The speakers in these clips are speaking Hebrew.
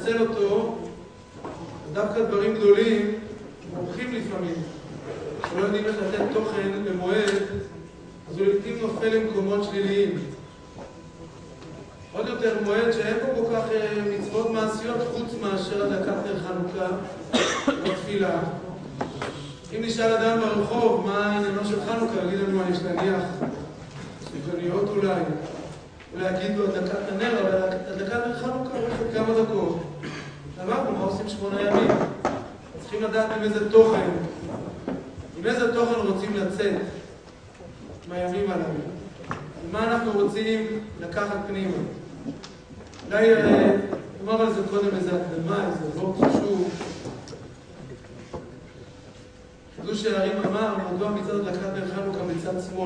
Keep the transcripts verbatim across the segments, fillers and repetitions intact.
לנצל אותו, דווקא דברים גדולים, מורחים לפעמים, שלא יודעים איך לתת תוכן למועד, אז הוא לעתים נופל למקומות שליליים. עוד יותר מועד שאין פה כל כך מצוות מעשיות חוץ מאשר הדלקת נר חנוכה בתפילה. אם נשאל אדם ברחוב מה העניינו של חנוכה, יגיד לנו מה יש להניח, סופגניות אולי, אולי יגידו הדלקת הנר, אבל הדלקת נר חנוכה הולכת כמה דקות. אמרנו, מה עושים שמונה ימים? צריכים לדעת עם איזה תוכן, עם איזה תוכן רוצים לצאת מהימים הללו. ומה אנחנו רוצים לקחת פנימה. אולי נאמר על זה קודם איזה הקדמה, איזה וורט חשוב. חידוש הערים אמר, מדוע מצד הדלקת נר חנוכה מצד שמאל.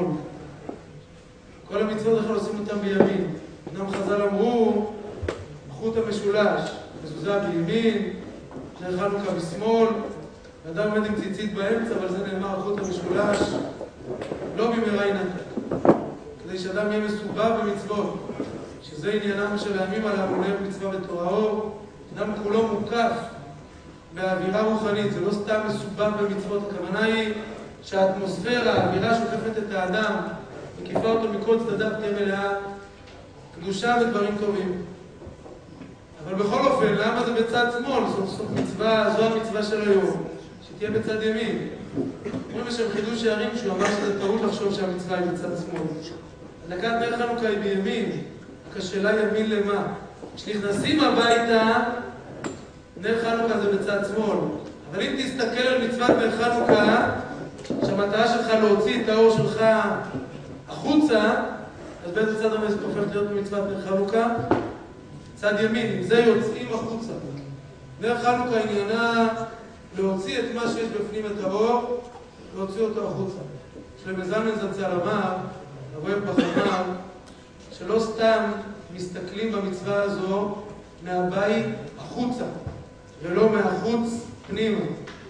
כל המצוות אנחנו עושים אותם בימין. אמנם חז"ל אמרו, החוט המשולש, מזוזה בימין, נר חנוכה בשמאל, אדם עומד עם ציצית באמצע, אבל זה נאמר החוט המשולש, לא במהרה ינתק. כדי שאדם יהיה מסובב במצוות, שזה עניינם של הימים הללו, נר מצווה בתורה אור, אדם כולו מוקף באווירה רוחנית, זה לא סתם מסובב במצוות, הכוונה היא שהאטמוספירה, האווירה שוקפת את האדם, מקיפה אותו מכל צדדיו תהיה מלאה, קדושה ודברים טובים. אבל בכל אופן, למה זה בצד שמאל? סוף סוף מצווה, זו המצווה של היום, שתהיה בצד ימין. אומרים בשם חידוש הערים שהוא אמר שזה טעות לחשוב שהמצווה היא בצד שמאל. הדלקת נר חנוכה היא בימין, רק השאלה ימין למה? כשנכנסים הביתה, נר חנוכה זה בצד שמאל. אבל אם תסתכל על מצוות נר חנוכה, שהמטרה שלך להוציא את האור שלך החוצה, אז באיזה צד המסת הופך להיות במצוות נר חנוכה? צד ימין, עם זה יוצאים החוצה. נר חנוכה עניינה להוציא את מה שיש בפנים את האור, להוציא אותו החוצה. שלמה זלמן זצ"ל אמר, רבי פח אמר, שלא סתם מסתכלים במצווה הזו מהבית החוצה, ולא מהחוץ פנימה.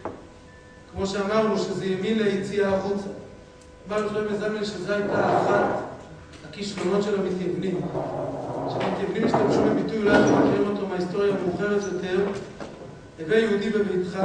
כמו שאמרנו, שזה ימין ליציאה החוצה. אמר שלמה זלמן שזו הייתה אחת הכישלונות של המתייוונים. שהמתייוונים השתמשו בביטוי, אולי אתם מכירים אותו מההיסטוריה המאוחרת יותר, הווה יהודי בביתך,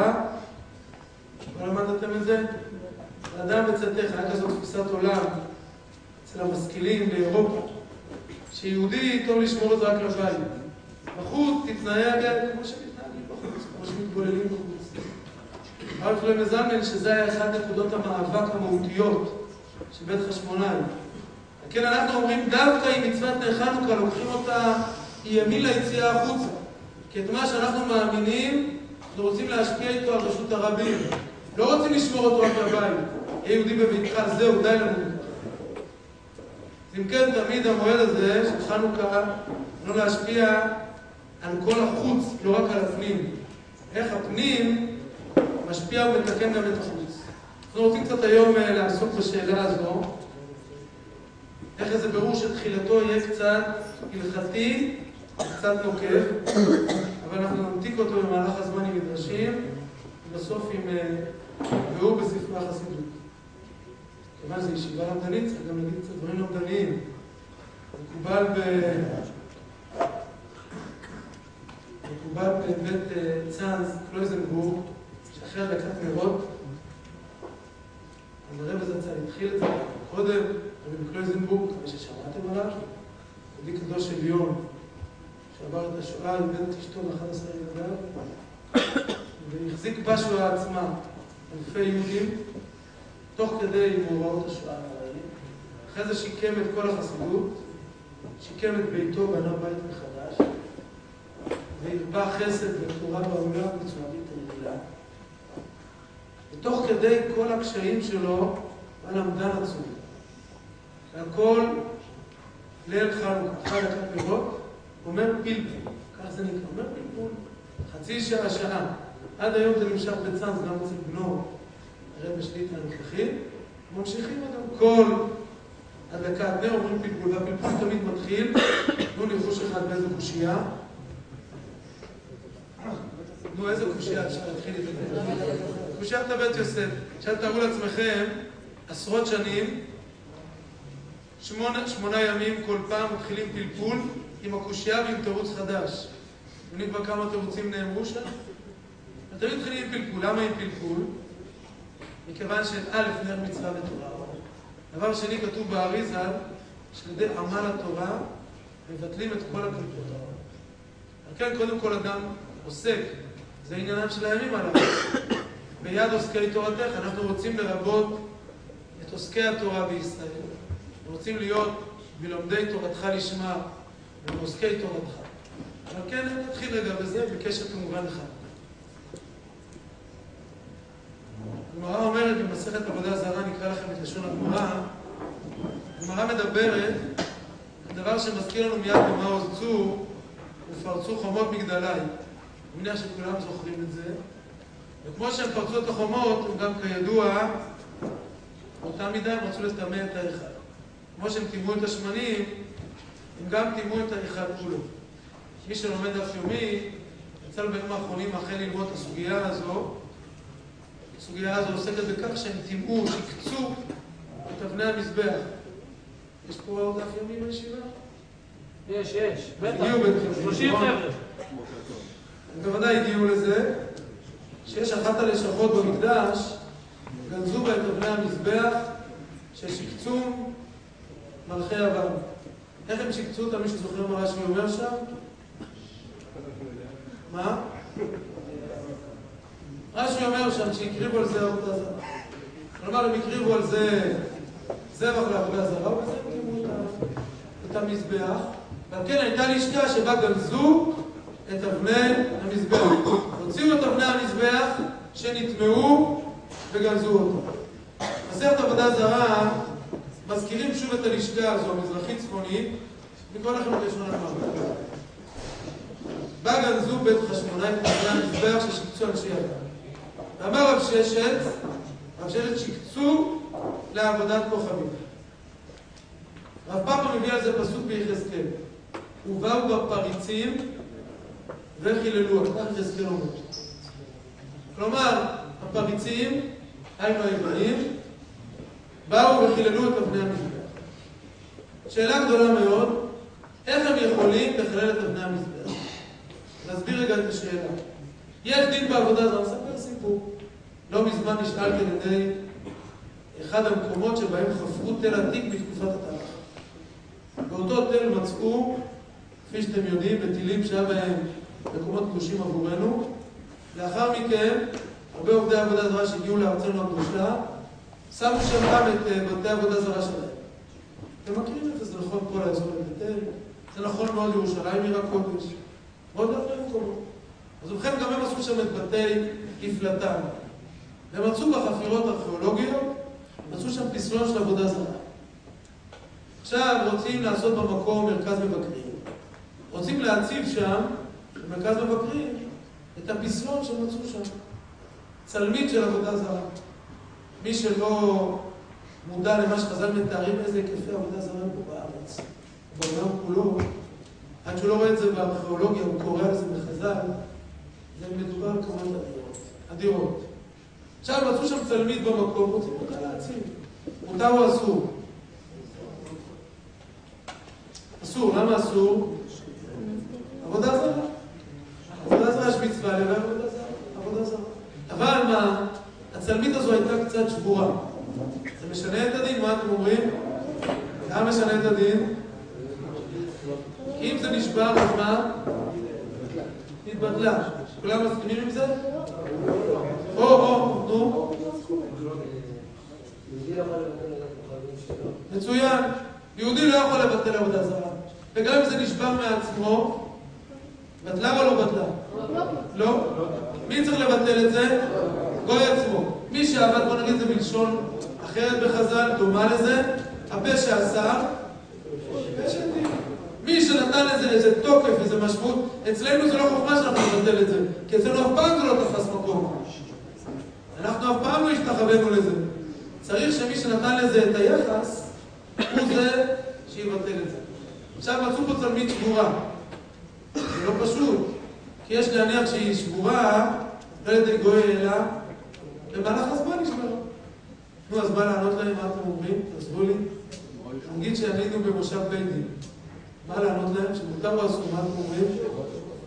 לא למדתם את זה? האדם בצאתך, היה כזאת תפיסת עולם אצל המשכילים באירופה, שיהודי טוב לשמור את זה רק לבית. בחוץ תתנהג כמו שמתנהגים בחוץ, כמו שמתבוללים בחוץ. הרב שלמה זלמן שזה היה אחד נקודות המאבק המהותיות של בית חשמונאי. כן, אנחנו אומרים דווקא עם מצוות נר חנוכה, לוקחים אותה ימין ליציאה החוצה. כי את מה שאנחנו מאמינים, אנחנו רוצים להשפיע איתו על רשות הרבים. לא רוצים לשמור אותו רק בבית. יהיה יהודי בביתך, זהו, די לנו. אם כן, תמיד המועד הזה של חנוכה, לא להשפיע על כל החוץ, לא רק על הפנים. איך הפנים משפיע ומתקן גם את החוץ. אנחנו רוצים קצת היום לעסוק בשאלה הזו. איך איזה ברור שתחילתו יהיה קצת הלכתי, קצת נוקב, אבל אנחנו נמתיק אותו במהלך הזמן עם מדרשים, ובסוף עם והוא בספרי החסידות. כיוון זו ישיבה למדנית, צריך גם להגיד קצת דברים למדניים. מקובל ב... מקובל בבית צאנז, קלויזנבורג, שאחרי הדלקת נרות, הרב הזה התחיל את זה קודם, רבי קלויזנבורג, כמה ששמעתם עליו, יהודי קדוש עליון, שעבר את השואה, איבד את אשתו מאחד עשר ילדיו, והחזיק בשואה עצמה אלפי יהודים, תוך כדי מאורעות השואה הנוראיים. אחרי זה שיקם את כל החסידות, שיקם את ביתו, בנה בית מחדש, והרבה חסד ותורה בעולם בצורה בלתי רגילה. ותוך כדי כל הקשיים שלו, היה למדן עצום. והכל ליל חנוכה, חג הדלקת נרות, אומר פלפול, כך זה נקרא, אומר פלפול, חצי שעה, שעה. עד היום זה נמשך בצאנז, גם אצל בנו, הרב השליטה הנוכחי, ממשיכים אדם כל הדלקת נר, אומרים פלפול, והפלפול תמיד מתחיל, נו ניחוש אחד באיזה קושייה. נו, איזה קושייה אפשר להתחיל את זה? קושיית הבית יוסף, שאל תארו לעצמכם, עשרות שנים, שמונה, שמונה ימים כל פעם מתחילים פלפול עם הקושייה ועם תירוץ חדש. אתם כבר כמה תירוצים נאמרו שם? תמיד מתחילים עם פלפול. למה עם פלפול? מכיוון שא' נר מצווה בתורה. דבר שני, כתוב באריזה, שלדי עמל התורה מבטלים את כל הקלפות. כן, קודם כל אדם עוסק, זה עניינם של הימים עליו. ביד עוסקי תורתך, אנחנו רוצים לרבות את עוסקי התורה בישראל. אנחנו רוצים להיות בלומדי תורתך לשמה ובעוסקי תורתך. אבל כן, נתחיל רגע בזה, בקשר כמובן לך. הגמרא אומרת במסכת עבודה זרה, נקרא לכם את לשון הגמרא. הגמרא מדברת, הדבר שמזכיר לנו מיד במעוז צור, ופרצו חומות מגדלי. אני מניח שכולם זוכרים את זה. וכמו שהם פרצו את החומות, הם גם כידוע, באותה מידה הם רצו לטמא את ההיכל. כמו שהם טימאו את השמנים, הם גם טימאו את ההיכל כולו. מי שלומד דף יומי, יצא לו בימים האחרונים אחרי ללמוד את הסוגיה הזו. הסוגיה הזו עוסקת בכך שהם טימאו, שקצו את אבני המזבח. יש פה דף יומי בישיבה? יש, יש. בטח. שלושים חבר'ה. הם בוודאי הגיעו לזה, שיש אחת הלשכות במקדש, גנזו בה את אבני המזבח, ששקצו מלכי אבן. איך הם שקצו אותם? מישהו זוכר מה רש"י אומר שם? מה? רש"י אומר שם שהקריבו על זה עבודה זרה. כלומר, הם הקריבו על זה זבח לעבודה זרה, ובזה הם קיבלו את המזבח. ועל כן הייתה לשכה שבה גנזו את אבני המזבח. הוציאו את אבני המזבח שנטמעו וגנזו אותו. מסכת עבודה זרה מזכירים שוב את הלשכה הזו, המזרחית-צפונית, לקרוא לכם את לשון הגמרא. בה גנזו בית חשמונאי את אבני המזבח ששקצו אנשי אדם. ואמר רב ששת, רב ששת שקצו לעבודת כוכבים. רב פאפא מביא על זה פסוק ביחזקאל. ובאו בפריצים וחיללו, כך יחזקאל אומר. כלומר, הפריצים, היינו היוונים, באו וחיללו את אבני המזבח. שאלה גדולה מאוד, איך הם יכולים לחלל את אבני המזבח? נסביר רגע את השאלה. יש דין בעבודה זרה, נספר סיפור. לא מזמן נשאלתי על ידי אחד המקומות שבהם חפרו תל עתיק בתקופת התנ"ך. באותו תל מצאו, כפי שאתם יודעים, בטילים שהיה בהם מקומות קדושים עבורנו. לאחר מכן, הרבה עובדי עבודה זרה שהגיעו לארצנו הקדושה, שמו שם גם את בתי עבודה זרה שלהם. אתם מכירים את זה, זה נכון כל האזור בבית-אל, זה נכון מאוד ירושלים, עיר הקודש, ועוד הרבה מקומות. אז ובכן גם הם עשו שם את בתי לפלטם. והם מצאו בחפירות ארכיאולוגיות, מצאו שם פסלון של עבודה זרה. עכשיו רוצים לעשות במקום מרכז מבקרים. רוצים להציב שם, במרכז מבקרים, את הפסלון שמצאו שם. צלמית של עבודה זרה. מי שלא מודע למה שחז"ל מתארים איזה היקפי עבודה זרה פה בארץ, בעולם כולו, עד שהוא לא רואה את זה בארכיאולוגיה, הוא קורא על זה בחז"ל, זה מדובר על כמות אדירות. אדירות. עכשיו מצאו שם צלמית במקום, רוצים אותה להציב. מותר או אסור? אסור, למה אסור? עבודה זרה. עבודה זרה יש מצווה לב, עבודה זרה. עבודה זרה. אבל מה? הצלמית הזו הייתה קצת שבורה. זה משנה את הדין? מה אתם אומרים? למה משנה את הדין? כי אם זה נשבר, אז מה? התבטלה. כולם מסכימים עם זה? או, או, נו. מצוין. יהודי לא יכול לבטל עבודה זרה. וגם אם זה נשבר מעצמו, בטלה או לא בטלה? לא. מי צריך לבטל את זה? גוי עצמו. מי שעבד, בוא נגיד זה בלשון אחרת בחז"ל, דומה לזה, הפה שעשה, פה שדין. מי שנתן לזה איזה תוקף, איזה משמעות, אצלנו זה לא חוכמה שאנחנו נבטל את זה, כי אצלנו אף פעם זה לא תפס מקום. אנחנו אף פעם לא השתחווינו לזה. צריך שמי שנתן לזה את היחס, הוא זה שיבטל את זה. עכשיו מצאו פה צלמית שבורה. זה לא פשוט, כי יש להניח שהיא שבורה, לא ידי גוי אלא, במהלך הזמן נשמרו. נו, אז מה לענות להם? מה אתם אומרים? תעזרו לי. נגיד שהיינו במושב בית דין. מה לענות להם? שמותר או אסור? מה אתם אומרים?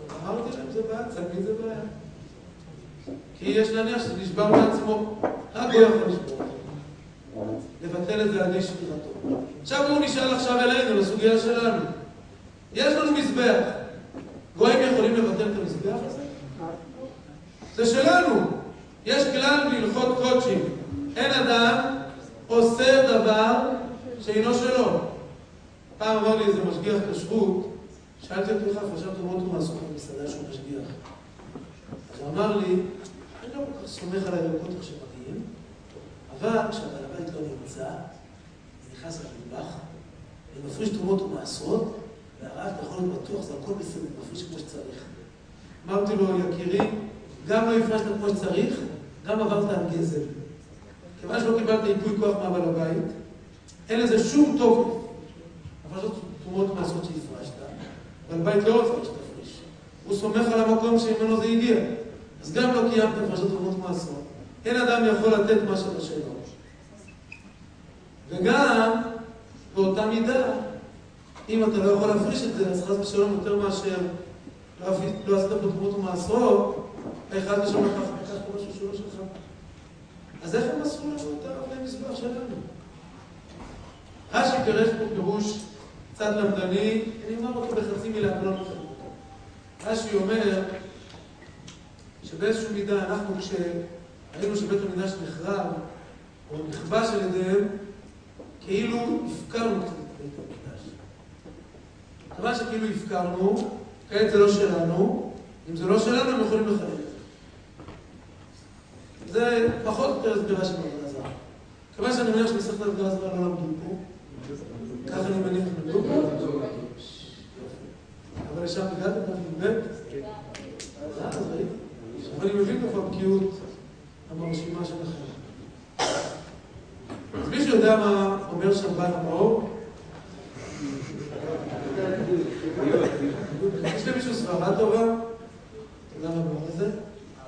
אמרתי להם, זה בעיה, צלמי זה בעיה. כי יש להניח שזה נשבר מעצמו, רק הוא יכול לשבור. לבטל את זה על ידי שבירתו. עכשיו הוא נשאל עכשיו אלינו, לסוגיה שלנו. יש לנו מזבח. גויים יכולים לבטל את המזבח הזה? זה שלנו. יש כלל בהלכות קודשים. אין אדם עושה דבר שאינו שלו. פעם אמר לי איזה משגיח כשרות, שאלתי אותו לך, חשבתי מאוד הוא מעסוק במסעדה שהוא משגיח. אז הוא אמר לי, אני לא כל כך סומך על הירקות איך שמגיעים, אבל כשהבעל הבית לא נמצא, זה נכנס למטבח, אני מפריש תרומות ומעשרות, והרב אתה יכול להיות בטוח, זה הכל בסדר, מפריש כמו שצריך. אמרתי לו, יקירי, גם לא הפרשת כמו שצריך, גם עברת על גזל. כיוון שלא קיבלת ייפוי כוח מהבעל הבית, אין לזה שום תוקף. אבל זאת תרומות ומעשרות שהפרשת, אבל בית לא רוצה שתפריש. הוא סומך על המקום שממנו זה הגיע. אז גם לא קיימת הפרשת תרומות ומעשרות. אין אדם יכול לתת מה שאתה שלו. וגם, באותה מידה, אם אתה לא יכול להפריש את זה, אז חס ושלום יותר מאשר לא עשית פה תרומות ומעשרות, האחד ושלום לקח פה משהו שלו שלך. אז איך הם עשו לנו את העבדי מזבח שלנו? רש"י פירש פה פירוש קצת למדני, אני אומר אותו בחצי מילה, אבל לא נותן אותו. רש"י אומר שבאיזשהו מידה אנחנו כשראינו שבית המקדש נחרב או נכבש על ידיהם, כאילו הפקרנו קצת את בית המקדש. כמה שכאילו הפקרנו, כעת זה לא שלנו, אם זה לא שלנו הם יכולים לחלק. זה פחות יותר הסבירה של עבודה זרה. כמה שאני מניח שמסכת עבודה זרה לא למדו פה, ככה אני מניח למדו פה. אבל לשם הגעתם, אתה מבין? אז ראיתי. אבל אני מבין איפה הבקיאות המרשימה שלכם. אז מישהו יודע מה אומר שם בעל המאור? יש למישהו סברה טובה? תודה רבה על זה.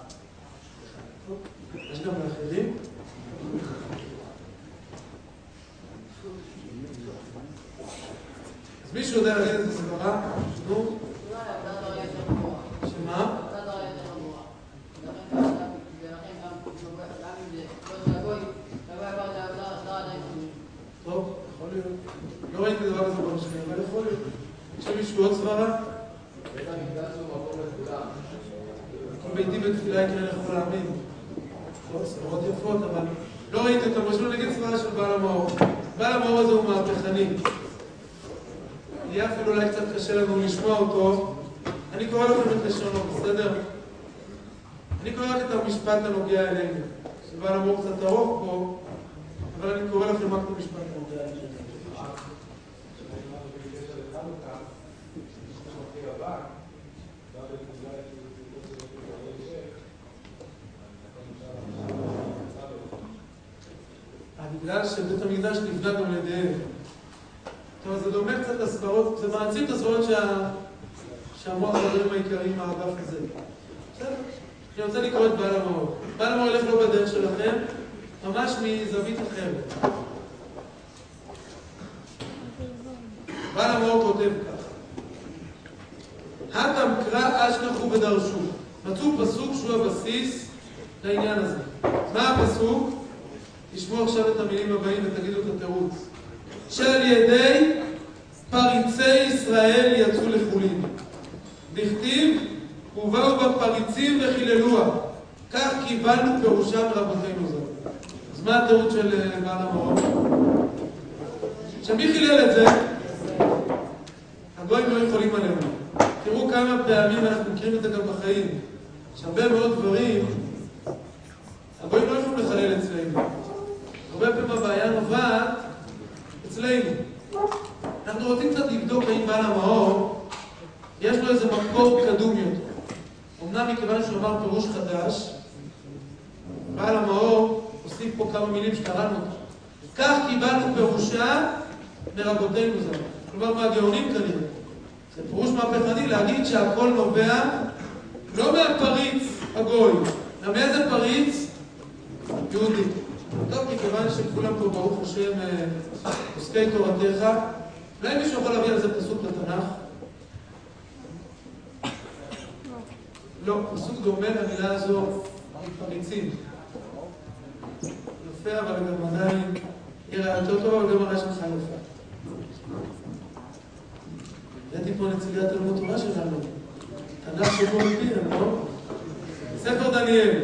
יש גם לאחרים? אז מישהו יודע להגיד איזה סברה? נו? שמה? טוב, יכול להיות. לא ראיתי דבר כזה במשכן, אבל יכול להיות. יש למישהו עוד סברה? בית המקדש הוא מקום לכולם. כל ביתי בתפילה יקרה לכל העמים. לא, סברות יפות, אבל לא ראיתי אותם. משהו נגיד סברה של בעל המאור. בעל המאור הזה הוא מהפכני. יהיה אפילו אולי קצת קשה לנו לשמוע אותו. אני קורא לכם את לשונו, בסדר? אני קורא רק את המשפט הנוגע אלינו. שבעל המאור קצת ארוך פה, אבל אני קורא לכם רק את המשפט הנוגע אלינו. בגלל שבית המקדש נבנה גם לידיהם. זאת אומרת, זה דומה קצת לסברות, זה מעצים את הסברות שאמרו החברים העיקריים מהאגף הזה. בסדר? אני רוצה לקרוא את בעל המאור. בעל המאור ילך לא בדרך שלכם, ממש מזווית אחרת. בעל המאור כותב כך: הגם קרא אשכחו ודרשו. מצאו פסוק שהוא הבסיס לעניין הזה. מה הפסוק? תשמעו עכשיו את המילים הבאים ותגידו את התירוץ. שעל ידי פריצי ישראל יצאו לחולין. דכתיב, ובאו בפריצים וחיללוה. כך קיבלנו פירושם רבותינו זאת. אז מה התירוץ של בעל המאור? שמי חילל את זה? הגויים לא יכולים עלינו. תראו כמה פעמים אנחנו מכירים את זה גם בחיים. שהרבה מאוד דברים, הגויים לא יכולים לחלל אצלנו. הרבה פעמים הבעיה נובעת אצלנו. אנחנו רוצים קצת לבדוק האם בעל המאור יש לו איזה מקור קדום יותר. אמנם מכיוון שהוא אמר פירוש חדש, בעל המאור הוסיף פה כמה מילים שקראנו אותה. כך קיבלנו פירושה מרבותינו זמן. כלומר מהגאונים כנראה. זה פירוש מהפכני להגיד שהכל נובע לא מהפריץ הגוי, אלא מאיזה פריץ? יהודי. טוב, מכיוון שכולם פה ברוך השם עוסקי תורתך, אולי מישהו יכול להביא על זה פסוק לתנ"ך? לא, פסוק דומה למילה הזו, פריצים. יפה, אבל גם עדיין יראה יותר טוב, אבל גם הרעש שלך יפה. הבאתי פה נציגי התלמוד תורה שלנו. תנ"ך שבו מפיהם, לא? ספר דניאל.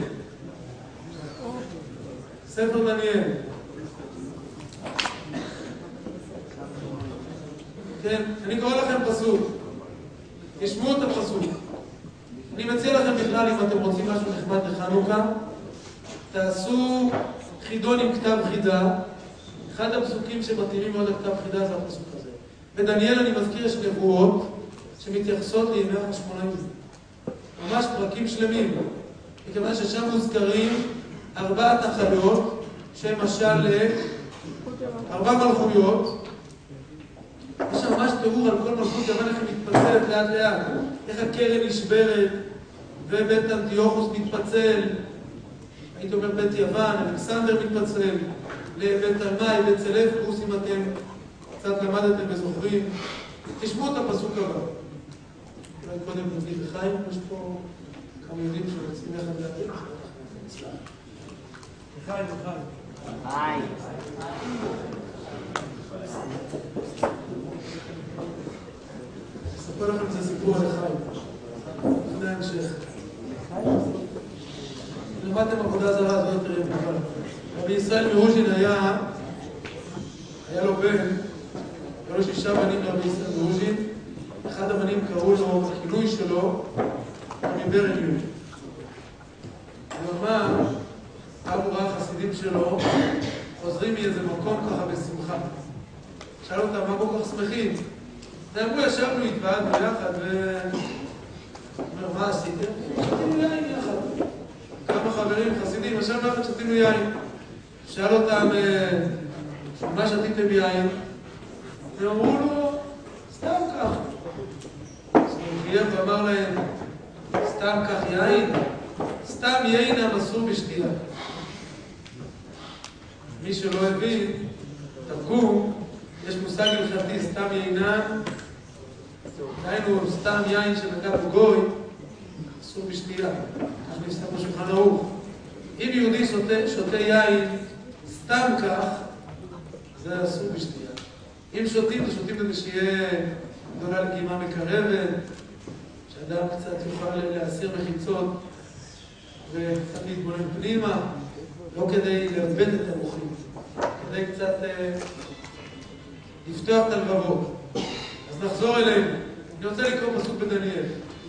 ספר דניאל. כן, אני קורא לכם פסוק. תשמעו את הפסוק. אני מציע לכם בכלל, אם אתם רוצים משהו נחמד לחנוכה, תעשו חידון עם כתב חידה. אחד הפסוקים שמתאימים מאוד לכתב חידה זה הפסוק הזה. בדניאל אני מזכיר יש נבואות שמתייחסות לימי החשמונאים. ממש פרקים שלמים. מכיוון ששם מוזכרים ארבעת החיות שהם משל לארבע מלכויות. יש שם ממש תיאור על כל מלכות יוון איך היא מתפצלת לאט לאט. איך הקרן נשברת ובית אנטיוכוס מתפצל. הייתי אומר בית יוון, אלכסנדר מתפצל. לבית תלמי, בית סלבקוס, אם אתם קצת למדתם וזוכרים. תשמעו את הפסוק הבא. אולי קודם נביא לחיים, יש פה כמה יהודים שרוצים יחד להגיד. לחיים, לחיים. היי. אספר לכם זה סיפור על לחיים. לפני המשך. למדתם עבודה זרה, אז לא יותר יבובל. רבי ישראל מרוז'ין היה, היה לו בן, היה לו שישה בנים לרבי ישראל מרוז'ין. אחד הבנים קראו לו, הכינוי שלו, רבי ברניו. הוא אמר, אבו ראה החסידים שלו, חוזרים מאיזה מקום ככה בשמחה. שאל אותם, מה כל כך שמחים? ואמרו, ישבנו התוועדנו ביחד, ו... אומר, מה עשיתם? שתינו יין יחד. כמה חברים, חסידים, ישבנו יחד, שתינו יין. שאל אותם, מה שתיתם יין? ואמרו לו, סתם כך. אז הוא חייב ואמר להם, סתם כך יין? סתם יין המסור בשתייה. מי שלא הבין, תרגום, יש מושג הלכתי, סתם יינן, דהיינו סתם יין שנגע בגוי, אסור בשתייה. כך נפסק בשולחן ערוך. אם יהודי שותה, שותה יין סתם כך, זה אסור בשתייה. אם שותים, שותים כדי שיהיה גדולה לגימה מקרבת, שאדם קצת יוכל להסיר מחיצות וקצת להתבונן פנימה, לא כדי לאבד את המוחים, כדי קצת אה, לפתוח את הלבבות. אז נחזור אליהם. אני רוצה לקרוא פסוק בדניאל.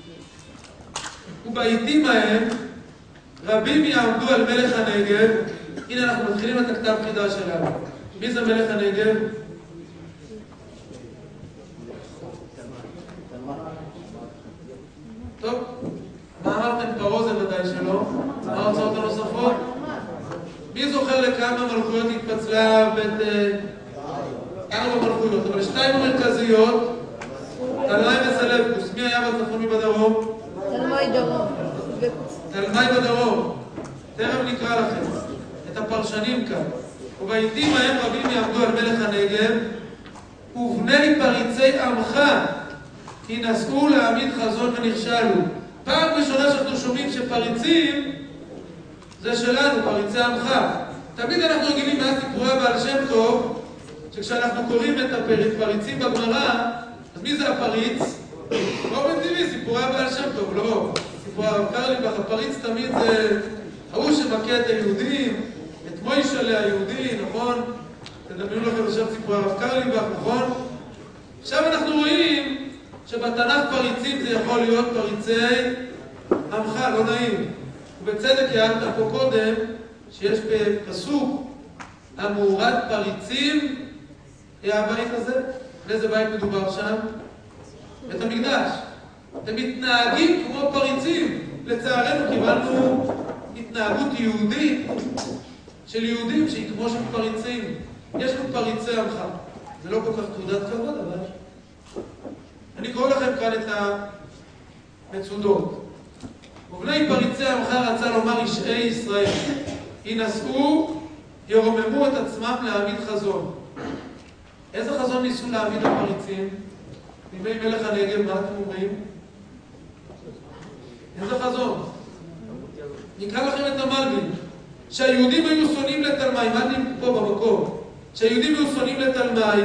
ובעיתים ההם רבים יעמדו על מלך הנגב. הנה אנחנו מתחילים את הכתב חידה שלנו. מי זה מלך הנגב? טוב, מה אמרתם? פרעה זה ודאי שלא. מה ההוצאות הנוספות? מי זוכר לכמה מלכויות התפצלה בית ארבע מלכויות? אבל שתיים המרכזיות, תלמי וסלבקוס. מי היה בצפון מבדרום? תלמי דרום. תלמי בדרום. תכף נקרא לכם את הפרשנים כאן. ובעיתים ההם רבים יעמדו על מלך הנגב, ובני פריצי עמך ינסו להעמיד חזון ונכשלו. פעם ראשונה שאנחנו שומעים שפריצים זה שלנו, פריצי עמך. תמיד אנחנו רגילים מאז סיפורי הבעל שם טוב, שכשאנחנו קוראים את הפריצים בגמרא, אז מי זה הפריץ? באופן טבעי, סיפורי הבעל שם טוב, לא. סיפורי הרב קרליבך, הפריץ תמיד זה ההוא שמכה את היהודים, את מוישלה היהודי, נכון? תדמיינו לכם עכשיו סיפורי הרב קרליבך, נכון? עכשיו אנחנו רואים שבתנ"ך פריצים זה יכול להיות פריצי עמך, לא נעים. ובצדק הערת פה קודם שיש בפסוק המאורד פריצים, היה הבית הזה? באיזה בית מדובר שם? בית המקדש. הם מתנהגים כמו פריצים. לצערנו קיבלנו התנהגות יהודית של יהודים שהיא כמו של פריצים. יש לנו פריצי עמך. זה לא כל כך תעודת כבוד, אבל אני קורא לכם כאן את המצודות. ובני פריצי עמך רצה לומר אישי ישראל, ינסו, ירוממו את עצמם להעמיד חזון. איזה חזון ניסו להעמיד הפריצים? בימי מלך הנגב, מה אתם אומרים? איזה חזון? נקרא לכם את המלבים. שהיהודים היו שונאים לתלמי, מה אני פה במקום? שהיהודים היו שונאים לתלמי,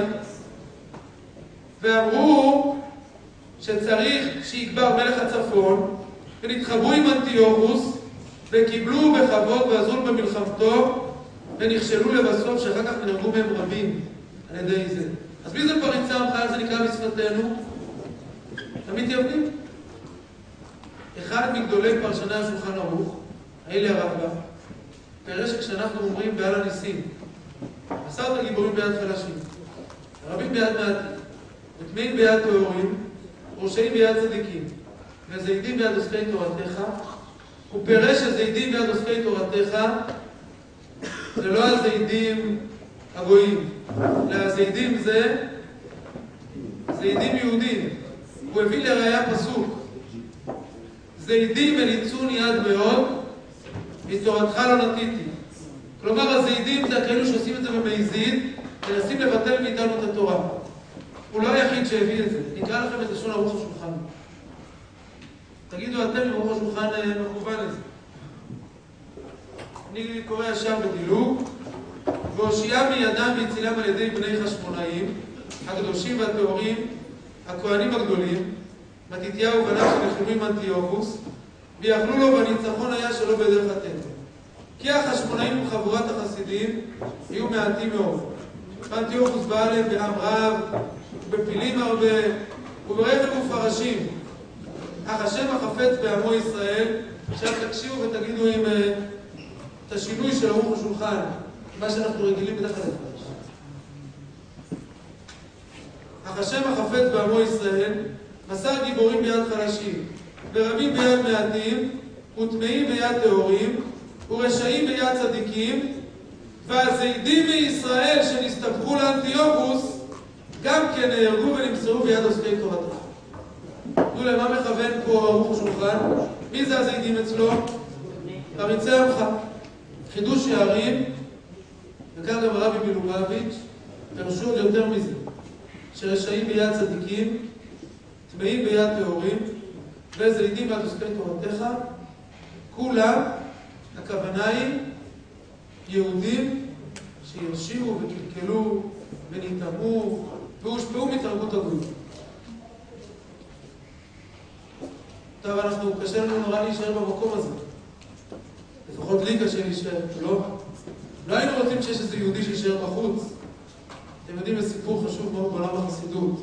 ואמרו שצריך שיגבר מלך הצפון, ונתחברו עם אנטיוכוס, וקיבלו בכבוד ועזרו במלחמתו, ונכשלו לבסוף, שאחר כך נהרגו מהם רבים על ידי זה. אז מי זה פריצה המחאה? זה נקרא בשפתנו? תמיד יבנים? אחד מגדולי פרשני השולחן ערוך, האלה הרמב"ם, פירש שכשאנחנו אומרים בעל הניסים, עשרת הגיבורים ביד חלשים, רבים ביד מעטים, וטמאים ביד טהורים, ורשעים ביד צדיקים, וזיידים ביד עוסקי תורתך, הוא פירש שזיידים ביד עוסקי תורתך, זה לא הזיידים הגויים, אלא הזיידים זה זיידים יהודים. הוא הביא לראיה פסוק, זיידים מליצון יד מאוד, מתורתך לא נתיתי. כלומר, הזיידים זה כאלו שעושים את זה במזיד, מנסים לבטל מאיתנו את התורה. הוא לא היחיד שהביא את זה. נקרא לכם את לשון ערוך השולחן. תגידו אתם אם ערוך השולחן מכוון לזה. אני קורא ישר בדילוג. והושיעה מידם והצילם על ידי בני חשמונאים, הקדושים והטהורים, הכהנים הגדולים, מתתיהו ובניו שנלחמו עם אנטיוכוס, ויכלו לו והניצחון היה שלא בדרך הטבע. כי החשמונאים וחבורת החסידים היו מעטים מאוד. ואנטיוכוס בא עליהם בעם רב, ובפילים הרבה, וברכב ופרשים. אך השם החפץ בעמו ישראל, עכשיו תקשיבו ותגידו עם uh, את השינוי של ערוך השולחן, מה שאנחנו רגילים בדרך כלל לפרש. אך השם החפץ בעמו ישראל, מסר גיבורים ביד חלשים, ורבים ביד מעטים, וטמאים ביד טהורים, ורשעים ביד צדיקים, והזיידים מישראל שנסתבכו לאנטיוכוס, גם כן נהרגו ונמסרו ביד עוסקי תורתך. תראו למה מכוון פה ערוך השולחן? מי זה הזיידים אצלו? פריצי עמך. חידוש שערים, וכך גם הרבי מלובביץ', פירשו עוד יותר מזה, שרשעים ביד צדיקים, טמאים ביד טהורים, וזיידים ביד עוסקי תורתך, כולם, הכוונה היא יהודים שירשיעו וקלקלו ונטמאו והושפעו מתרבות הגויים. טוב, אנחנו קשה לנו נורא להישאר במקום הזה. לפחות לי קשה להישאר, לא? לא היינו רוצים שיש איזה יהודי שישאר בחוץ. אתם יודעים, זה סיפור חשוב מאוד בעולם החסידות.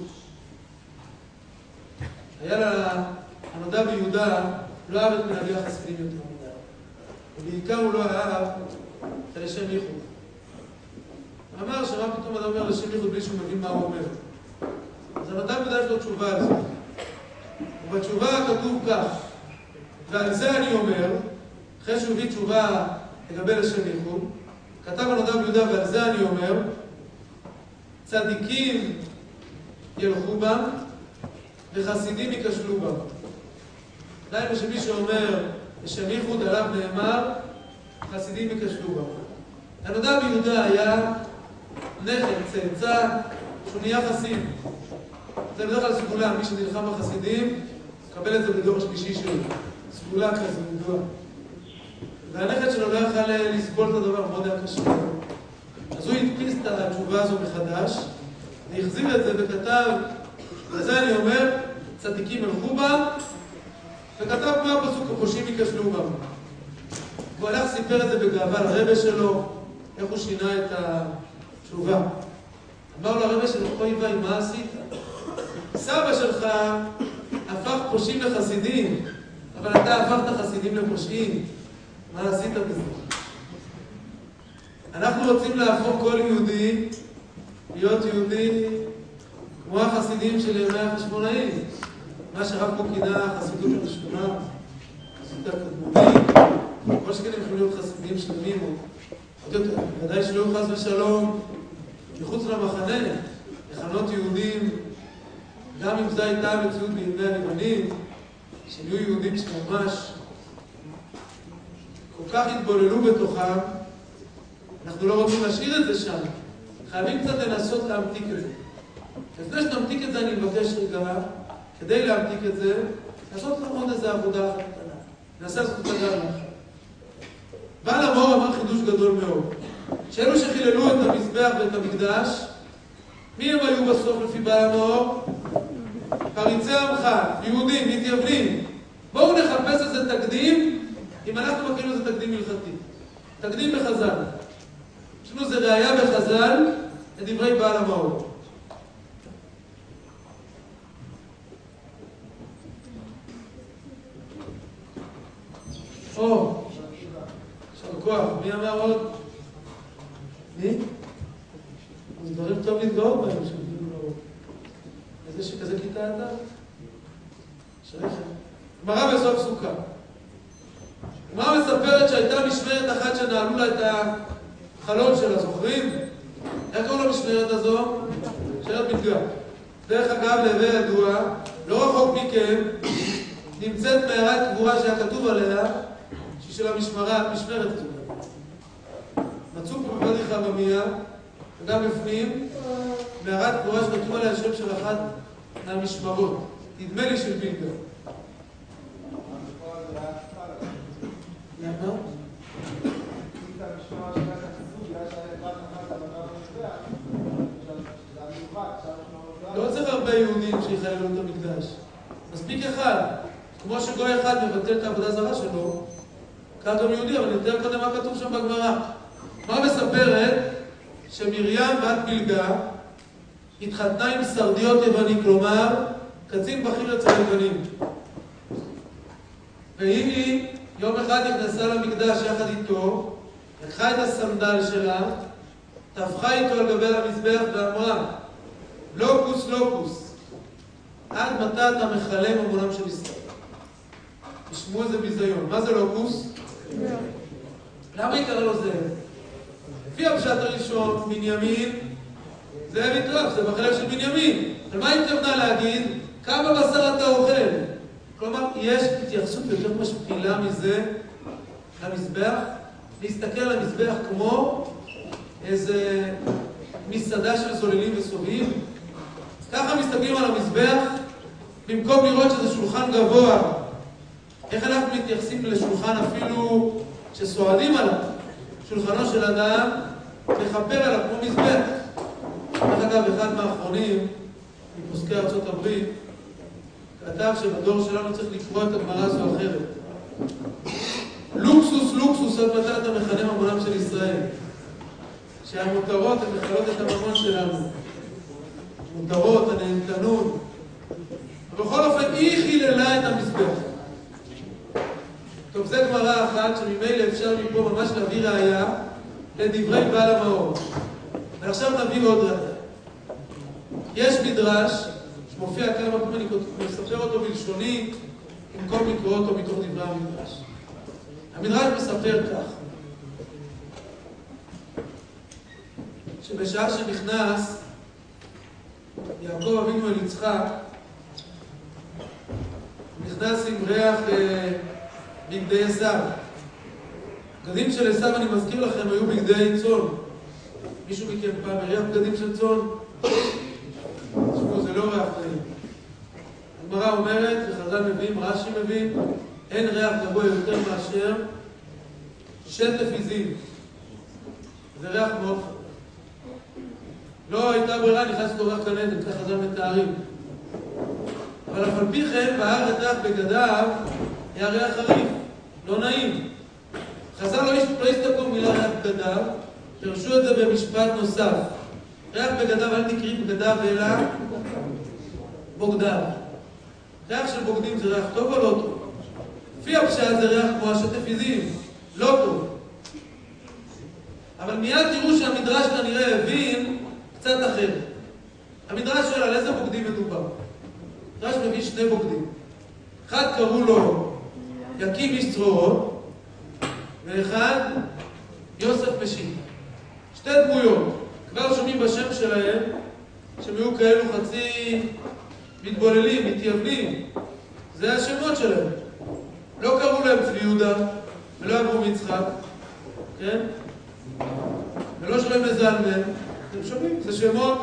היה לה, הנודע ביהודה, לא אהב את מנהגי החסידים יותר מדי. ובעיקר הוא לא אהב את לשם ייחוד. הוא אמר שמה פתאום אדם אומר לשם ייחוד בלי שהוא מבין מה הוא אומר. אז הנודע ביהודה יש לו תשובה על זה. ובתשובה כתוב כך, ועל זה אני אומר, אחרי שהוא הביא תשובה לגבי לשם ייחוד, כתב הנודע ביהודה ועל זה אני אומר, צדיקים ילכו בם וחסידים ייכשלו בם. דיינו שמי שאומר לשם ייחוד עליו נאמר, חסידים ייכשלו בם. הנודע ביהודה היה נכד, צאצא, שהוא נהיה חסיד. זה בדרך כלל סגולה, מי שנלחם בחסידים, קבל את זה בדור השלישי שלו. סגולה כזה, מדוע. והנכד שלו לא יכל לסבול את הדבר, מאוד היה קשה. אז הוא הדפיס את התשובה הזו מחדש, והחזיר את זה וכתב, וזה אני אומר, צדיקים הלכו בה, וכתב מה הפסוק, הפושעים ייכשלו בה. הוא הלך סיפר את זה בגאווה לרבא שלו, איך הוא שינה את התשובה. אמר לו הרבא שלו, אוי ואי, מה עשית? סבא שלך הפך פושעים לחסידים, אבל אתה הפכת חסידים לפושעים. מה עשית בזה? אנחנו רוצים להפוך כל יהודי להיות יהודי כמו החסידים של ימי החשמונאים. מה שרב פה כינה החסידות הראשונה, חסידות הקדמונית, כל שכן הם יכולים להיות חסידים שלמים, או ודאי שלא יהיו חס ושלום מחוץ למחנה, לחנות יהודים, גם אם זו הייתה המציאות בימי הלימנים, שיהיו יהודים שממש כל כך התבוללו בתוכם, אנחנו לא רוצים להשאיר את זה שם. חייבים קצת לנסות להמתיק את זה. לפני שנמתיק את זה, אני מבקש רגע, כדי להמתיק את זה, לעשות לכם עוד איזו עבודה אחת קטנה. נעשה לעשות את הגר לך. בעל המאור אמר חידוש גדול מאוד. שאלו שחיללו את המזבח ואת המקדש, מי הם היו בסוף לפי בעל המאור? פריצי עמך, יהודים, מתייוונים. בואו נחפש איזה תקדים, אם אנחנו מכירים איזה תקדים הלכתי. תקדים בחז"ל. יש לנו איזה ראייה בחז"ל לדברי בעל המאור. או, עכשיו כוח, מי אמר עוד? מי? אז דברים טוב להתגאות בהם, שכאילו לא... איזה שכזה כיתה אתה? שריכם. גמרא בסוף סוכה. גמרא מספרת שהייתה משמרת אחת שנעלו לה את החלון שלה, זוכרים? איך קוראים למשמרת הזו? משמרת מתגר. דרך אגב, להווה ידוע, לא רחוק מכם, נמצאת מערת קבורה שהיה כתוב עליה, שהיא של המשמרת, משמרת כתובה. מצאו פה בבדי חממיה, וגם בפנים, מערת קבורה שכתוב עליה שם של אחת מהמשמרות. נדמה לי של בילגה. למה? לא צריך הרבה יהודים שיחללו את המקדש. מספיק אחד. כמו שגוי אחד מבטל את העבודה זרה שלו, כך גם יהודי, אבל נתאר קודם מה כתוב שם בגמרא. מה מספרת? שמרים בת בילגה התחתנה עם סרדיות יווני, כלומר, קצין בכיר אצל היוונים. והיא יום אחד נכנסה למקדש יחד איתו, לקחה את הסנדל שלה, טפחה איתו על גבי המזבח ואמרה, לוקוס לוקוס, עד מתי אתה מחלם אמונם של ישראל? תשמעו איזה ביזיון. מה זה לוקוס? למה יקרא לו זאב? לפי הפשט הראשון, בנימין, זאב יטרף, זה בחלק של בנימין. אבל מה היא התכוונה להגיד? כמה בשר אתה אוכל? כלומר, יש התייחסות יותר משפילה מזה למזבח, להסתכל על המזבח כמו איזה מסעדה של זוללים וסובעים. ככה מסתכלים על המזבח, במקום לראות שזה שולחן גבוה. איך אנחנו מתייחסים לשולחן אפילו שסועדים עליו? שולחנו של אדם מחפר עליו כמו מזבח. דרך אגב, אחד מהאחרונים, מפוסקי ארצות הברית, כתב שבדור שלנו צריך לקרוא את הגמרא הזו אחרת. לוקסוס, לוקסוס, עד מתי אתה מכנה ממונם של ישראל. שהמותרות הן מכלות את הממון שלנו. מותרות, הנהנתנות. ובכל אופן, היא חיללה את המזבח. טוב, זה גמרא אחת שממילא אפשר מפה ממש להביא ראיה לדברי בעל המאור. ועכשיו נביא עוד ראיה. יש מדרש שמופיע כמה פעמים, אני מספר אותו בלשוני, במקום לקרוא אותו מתוך דברי המדרש. המדרש מספר כך, שבשעה שנכנס יעקב אבינו אל יצחק, נכנס עם ריח אה, בגדי עשיו. בגדים של עשיו, אני מזכיר לכם, היו בגדי צאן. מישהו מכם פעם הריח בגדים של צאן? תשמעו, זה לא ריח נעים. הגמרא אומרת, וחז"ל מביאים, רש"י מביא, אין ריח גבוה יותר מאשר שטף עזים. זה ריח מאוד חזק. לא הייתה ברירה, נכנס לו ריח כנדל, כך חז"ל מתארים. אבל אף על פי כן, בהר את ריח בגדיו, היה ריח חריף, לא נעים. חז"ל לא, לא הסתפקו מילה ריח בגדיו, פרשו את זה במשפט נוסף. ריח בגדיו, אל תקראי בגדיו אלא בוגדיו. ריח של בוגדים זה ריח טוב או לא טוב? לפי הפשט זה ריח כמו השטף עזים, לא טוב. אבל מיד תראו שהמדרש כנראה הבין קצת אחר. המדרש שואל על איזה בוגדים מדובר. המדרש מביא שני בוגדים. אחד קראו לו יקים איש צרורות, ואחד יוסף משיח. שתי דמויות. כבר שומעים בשם שלהם שהם היו כאלו חצי מתבוללים, מתייוונים. זה השמות שלהם. לא קראו להם צבי יהודה ולא אברהם יצחק, כן? ולא שלהם לזלמן. אתם שומעים? זה שמות,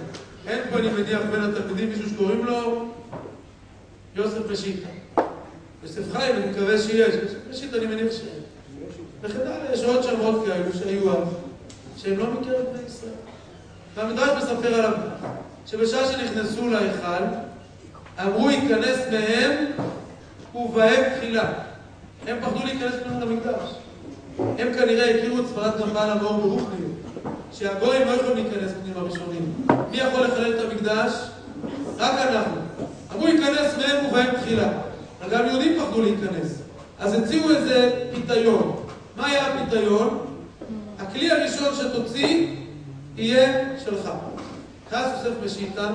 אין פה אני מניח בין התלמידים מישהו שקוראים לו יוסף משיח. יוסף חיים, אני מקווה שיש. ראשית, אני מניח שאין. וכדאי, יש עוד שמות כאלו שהיו אז, שהם לא מקרב בני ישראל. והמדרש מספר עליו, שבשעה שנכנסו להיכל, אמרו ייכנס מהם ובהם תחילה. הם פחדו להיכנס פנימה למקדש. הם כנראה הכירו את ספרת רמב"ן המאור ברוחניות, שהגויים לא יכולים להיכנס פנימה ראשונים. מי יכול לחלל את המקדש? רק אנחנו. אמרו ייכנס מהם ובהם תחילה. אבל גם יהודים פחדו להיכנס. אז הציעו איזה פיתיון. מה היה הפיתיון? הכלי הראשון שתוציא יהיה שלך. כעס יוסף משיטה.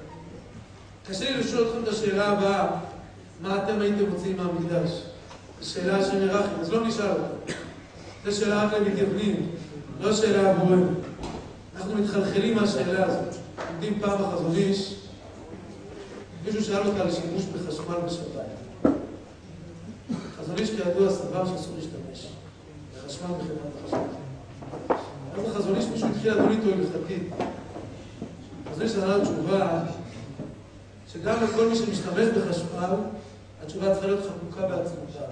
קשה לי לשאול אתכם את השאלה הבאה, מה אתם הייתם מוציאים מהמקדש? זו שאלה שמרחם, אז לא נשאל אותה. זו שאלה רק למתייוונים, לא שאלה עבורנו. אנחנו מתחלחלים מהשאלה הזאת. עומדים פעם בחזון איש, מישהו שאל אותה על שימוש בחשמל בשבת. חזון איש כידוע סבר שאסור להשתמש בחשמל בחברת החשמל. אז החזון איש מישהו התחיל לדון איתו הלכתית. חזון איש ענה תשובה שגם לכל מי שמשתמש בחשמל, התשובה צריכה להיות חקוקה בעצמותה.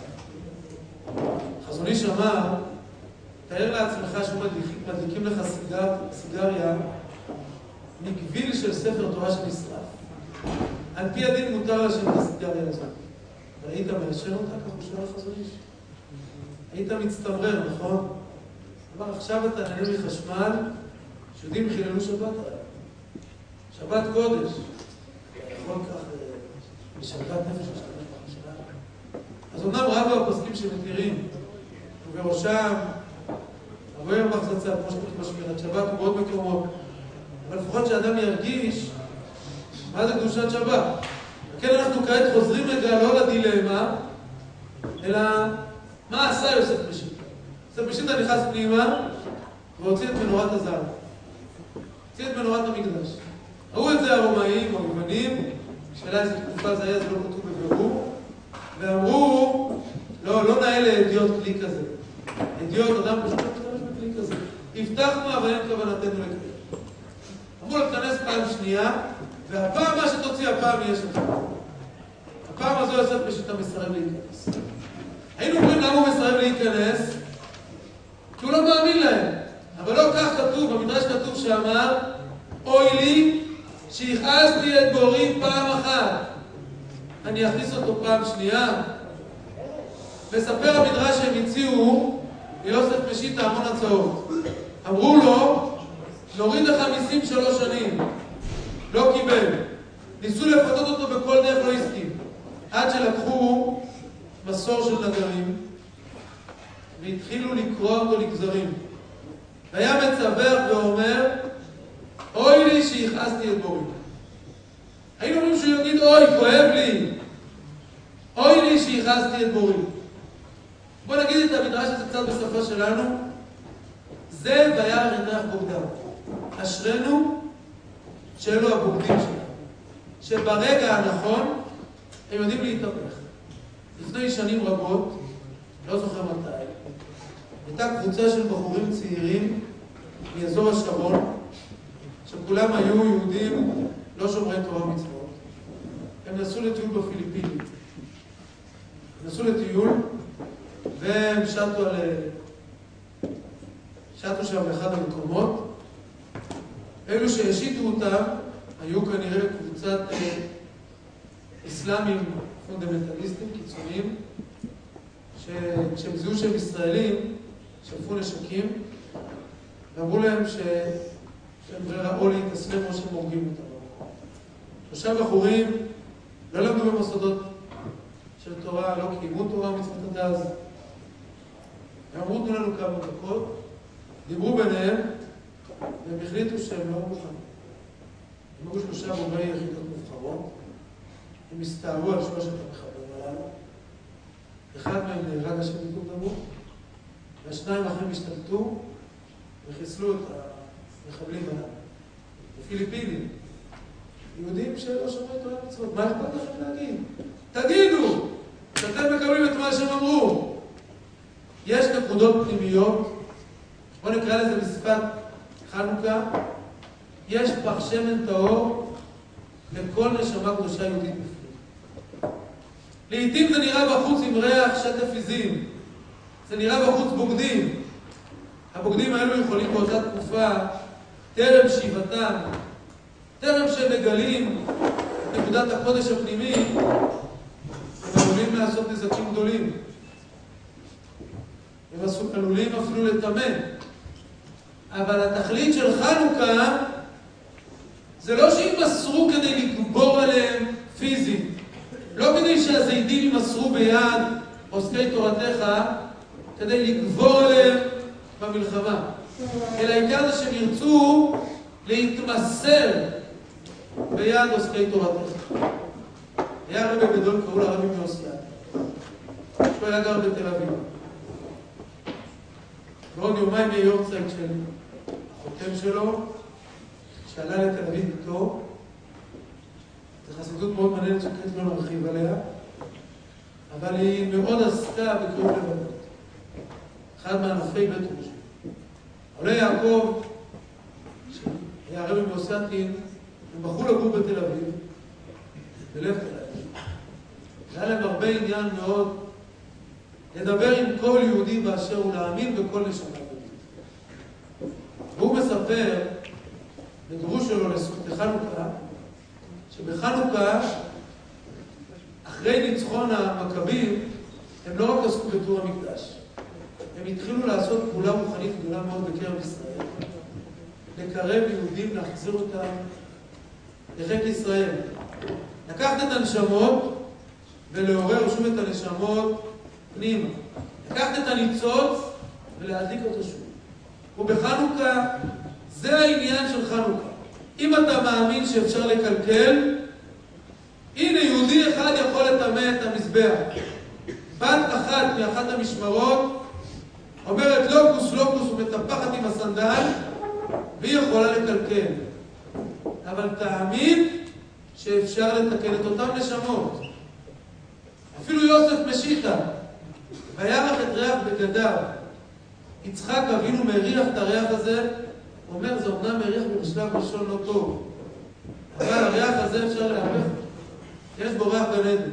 חזון איש אמר, תאר לעצמך שמדליקים לך סיגר, סיגריה מגביל של ספר תורה שנשרף. על פי הדין מותר לשם את הסיגריה הזאת. אבל היית מאשר אותה, כך הוא שואל חזון איש. היית מצטמרר, נכון? אמר, עכשיו אתה נהנה מחשמל, שיודעים חיללו שבת. שבת קודש. יכול כך בשבת נפש להשתמש בחשמל. אז אומנם רב הפוסקים שמתירים, ובראשם רבי ירבך זצ"ל, כמו שכתוב בשמירת שבת ובעוד מקומות, אבל לפחות שאדם ירגיש מה זה קדושת שבת. וכן אנחנו כעת חוזרים רגע לא לדילמה, אלא מה עשה יוסף משיטה. יוסף משיטה נכנס פנימה והוציא את מנורת הזהב. הוציא את מנורת המקדש. ראו את זה הרומאים, הרומנים, שאלה איזה תקופה זה היה, זה לא כתוב בבירור, ואמרו, לא, לא נאה לאדיוט כלי כזה. אדיוט, אדם פשוט משתמש בכלי כזה. הבטחנו, אבל אין כוונתנו לכלי. אמרו להתכנס פעם שנייה, והפעם מה שתוציא הפעם יהיה שלך. הפעם הזו יוסף משיטה מסרב להיכנס. היינו אומרים למה הוא מסרב להיכנס? כי הוא לא מאמין להם. אבל לא כך כתוב, במדרש כתוב שאמר, אוי לי שהכעסתי את בורי פעם אחת. אני אכניס אותו פעם שנייה. מספר המדרש שהם הציעו ליוסף משיטה המון הצעות. אמרו לו, נוריד לך מיסים שלוש שנים. לא קיבל. ניסו לפתות אותו בכל דרך, לא הסכים. עד שלקחו מסור של נגרים והתחילו לקרוא אותו לגזרים. והיה מצווח ואומר, אוי לי שהכעסתי את בורי. היינו אומרים שהוא יגיד, אוי, כואב לי. אוי לי שהכעסתי את בורי. בוא נגיד את המדרש הזה קצת בשפה שלנו. זה וירא ריח בוגדם. אשרנו שאלו הבוגדים שלנו. שברגע הנכון הם יודעים להתהפך. לפני שנים רבות, לא זוכר מתי, הייתה קבוצה של בחורים צעירים מאזור השרון, שכולם היו יהודים לא שומרי תורה מצוות. הם נסעו לטיול בפיליפינים. הם נסעו לטיול והם שטו על... שטו שם באחד המקומות. אלו שהשיתו אותם היו כנראה קבוצת אסלאמים פונדמנטליסטים קיצוניים, שכשהם זיהו שהם ישראלים, שלפו נשקים, ואמרו להם שאין ברירה או להתאסלם או שהם הורגים אותם. שלושה בחורים לא למדו במוסדות של תורה, לא קיימו תורה מצוות הדאז. הם אמרו, תנו לנו כמה דקות, דיברו ביניהם, והם החליטו שהם לא מוכנים. הם היו שלושה בוגרי יחידות מובחרות, הם הסתערו על שלושת המחברים הללו. אחד מהם נהרג השם ייקום דמו, והשניים אחרים השתלטו וחיסלו את המחבלים הללו. בפיליפינים, יהודים שלא שומרים תורה מצוות. מה אכפת לכם להגיד? תגידו שאתם מקבלים את מה שהם אמרו. יש נקודות פנימיות, בוא נקרא לזה בשפת חנוכה, יש פח שמן טהור לכל נשמה קדושה יהודית בפנים. לעתים זה נראה בחוץ עם ריח שטף עיזים. זה נראה בחוץ בוגדים. הבוגדים האלו יכולים באותה תקופה, טרם שיבתם, טרם שהם מגלים את נקודת הקודש הפנימי, הם עלולים לעשות נזקים גדולים. הם עלולים אפילו לטמא. אבל התכלית של חנוכה זה לא שימסרו כדי לגבור עליהם פיזית. לא כדי שהזיתים ימסרו ביד עוסקי תורתך כדי לגבור עליהם במלחמה. אלא העיקר זה שהם ירצו להתמסר ביד עוסקי תורתך. היה רבי גדול, קראו לה רבי מאוסיאט. שהוא היה גר בתל אביב. ועוד יומיים יהיה יורצייט של החותם שלו, שעלה לתל אביב איתו. זו חסידות מאוד מעניינת שקט לא נרחיב עליה, אבל היא מאוד עסקה בקירוב לבבות. אחד מענפי בית ראשי. עולה יעקב, שהיה הרבי מאוסייטים, הם בחרו לגור בתל אביב, בלב תל אביב. היה להם הרבה עניין מאוד לדבר עם כל יהודי באשר הוא להאמין בכל נשמה יהודית. והוא מספר בדרוש שלו לחנוכה, שבחנוכה, אחרי ניצחון המכבים, הם לא רק עסקו בתור המקדש. הם התחילו לעשות פעולה רוחנית גדולה מאוד בקרב ישראל. לקרב יהודים, להחזיר אותם לחיק ישראל. לקחת את הנשמות ולעורר שוב את הנשמות פנימה. לקחת את הניצוץ ולהדליק אותו שוב. ובחנוכה, זה העניין של חנוכה. אם אתה מאמין שאפשר לקלקל, הנה יהודי אחד יכול לטמא את המזבח. בת אחת מאחת המשמרות אומרת לוקוס לוקוס ומטפחת עם הסנדל, והיא יכולה לקלקל. אבל תאמין שאפשר לתקן את אותם נשמות. אפילו יוסף משיטה, וירח את ריח בגדיו. יצחק אבינו מריח את הריח הזה, אומר, זה אומנם מריח בשלב ראשון לא טוב, אבל הריח הזה אפשר להערך. יש בו ריח גן עדן.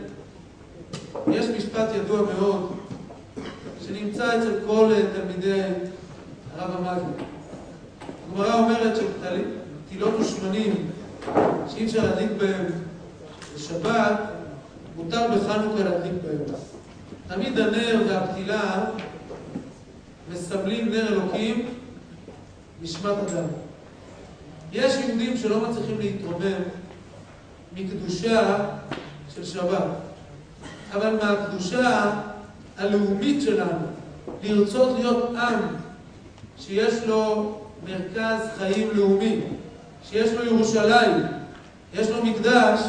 יש משפט ידוע מאוד, שנמצא אצל כל תלמידי הרב המגיד. הגמרא אומרת שפתילות ושמנים, שאי אפשר להדליק בהם בשבת, מותר בחנוכה להדליק בהם. תמיד הנר והפתילה מסמלים נר אלוקים, נשמת אדם. יש יהודים שלא מצליחים להתרומם מקדושה של שבת, אבל מהקדושה הלאומית שלנו, לרצות להיות עם שיש לו מרכז חיים לאומי, שיש לו ירושלים, יש לו מקדש,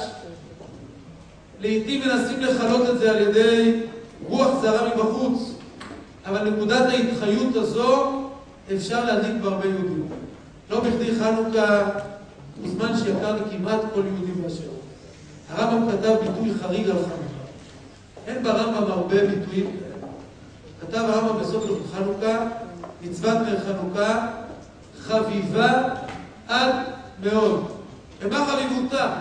לעתים מנסים לחלות את זה על ידי רוח זרה מבחוץ, אבל נקודת ההתחיות הזו אפשר להדליק בהרבה יהודים. לא בכדי חנוכה הוא זמן שיקר לכמעט כל יהודי באשר. הרמב"ם כתב ביטוי חריג על חנוכה. אין ברמב"ם הרבה ביטויים. כתב הרמב"ם בסוף חנוכה, מצוות נר חנוכה, חביבה עד מאוד. ומה חביבותה?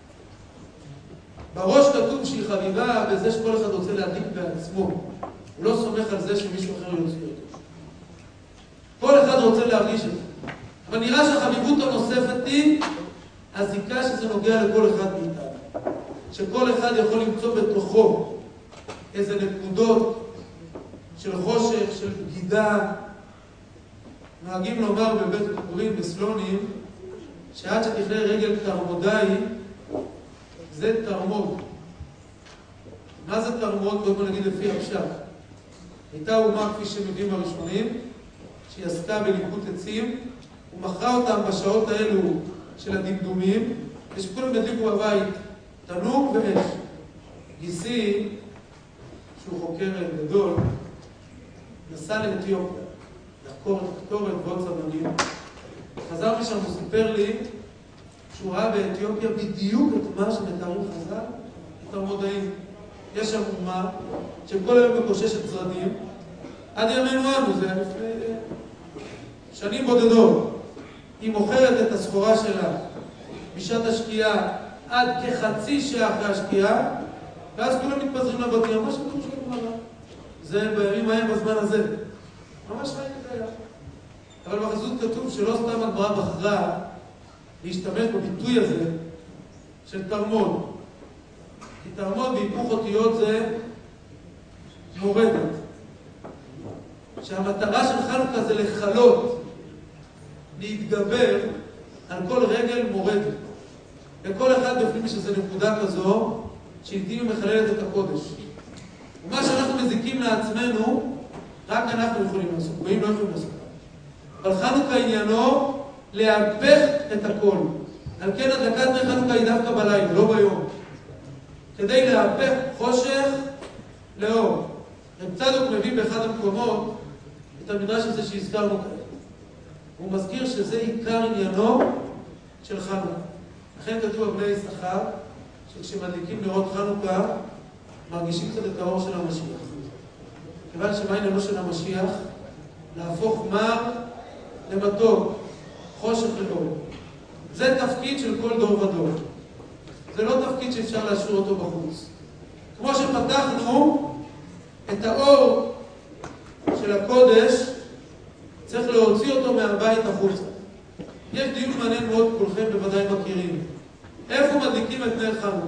בראש כתוב שהיא חביבה בזה שכל אחד רוצה להדליק בעצמו. הוא לא סומך על זה שמישהו אחר יוציא אותו. כל אחד רוצה להרגיש את זה. אבל נראה שהחביבות הנוספת היא הזיקה שזה נוגע לכל אחד מאיתנו. שכל אחד יכול למצוא בתוכו איזה נקודות של חושך, של בגידה. נוהגים לומר בבית פורים בסלונים, שעד שתכלה רגל תרמודאי, זה תרמוד. מה זה תרמוד? בואו נגיד לפי הפשט. הייתה אומה, כפי שמביאים הראשונים, שהיא עסקה בליקוט עצים, ומכרה אותם בשעות האלו של הדמדומים, ושכולם הדליקו בבית תנור ואש. גיסי, שהוא חוקר גדול, נסע לאתיופיה, לחקור את הקטורת ועוד סבונים. חזר משם, הוא סיפר לי שהוא ראה באתיופיה בדיוק את מה שמתארים חז"ל, את המודעים. יש שם אומה שכל היום מקוששת זרדים, עד ימינו אנו, זה היה לפני שנים בודדות. היא מוכרת את הסחורה שלה בשעת השקיעה עד כחצי שעה אחרי השקיעה, ואז כולם מתפזרים לבתים, ממש כתוב של הגמרא. זה בימים ההם בזמן הזה. ממש ראיתי את היה. אבל בחזות כתוב שלא סתם הגמרא בחרה להשתמש בביטוי הזה של תרמוד. כי תרמוד בהיפוך אותיות זה מורדת. שהמטרה של חנוכה זה לחלות, להתגבר על כל רגל מורדת. וכל אחד בפנים יש איזו נקודה כזו שהיא מחללת את הקודש. ומה שאנחנו מזיקים לעצמנו, רק אנחנו יכולים לעשות, גויים לא יכולים לעשות. אבל חנוכה עניינו להפך את הכל. על כן הדלקת נר חנוכה היא דווקא בלילה, לא ביום. כדי להפך חושך לאור. רב צדוק מביא באחד המקומות את המדרש הזה שהזכרנו כאן. הוא מזכיר שזה עיקר עניינו של חנוכה. לכן כתוב בבני יששכר שכשמדליקים נרות חנוכה מרגישים קצת את האור של המשיח. כיוון שמה עניינו של המשיח? להפוך מר למתוק, חושך לאור. זה תפקיד של כל דור ודור. זה לא תפקיד שאפשר להשאיר אותו בחוץ. כמו שפתחנו את האור של הקודש, צריך להוציא אותו מהבית החוצה. יש דיון מעניין מאוד, כולכם בוודאי מכירים. איפה מדליקים את נר חנוכה?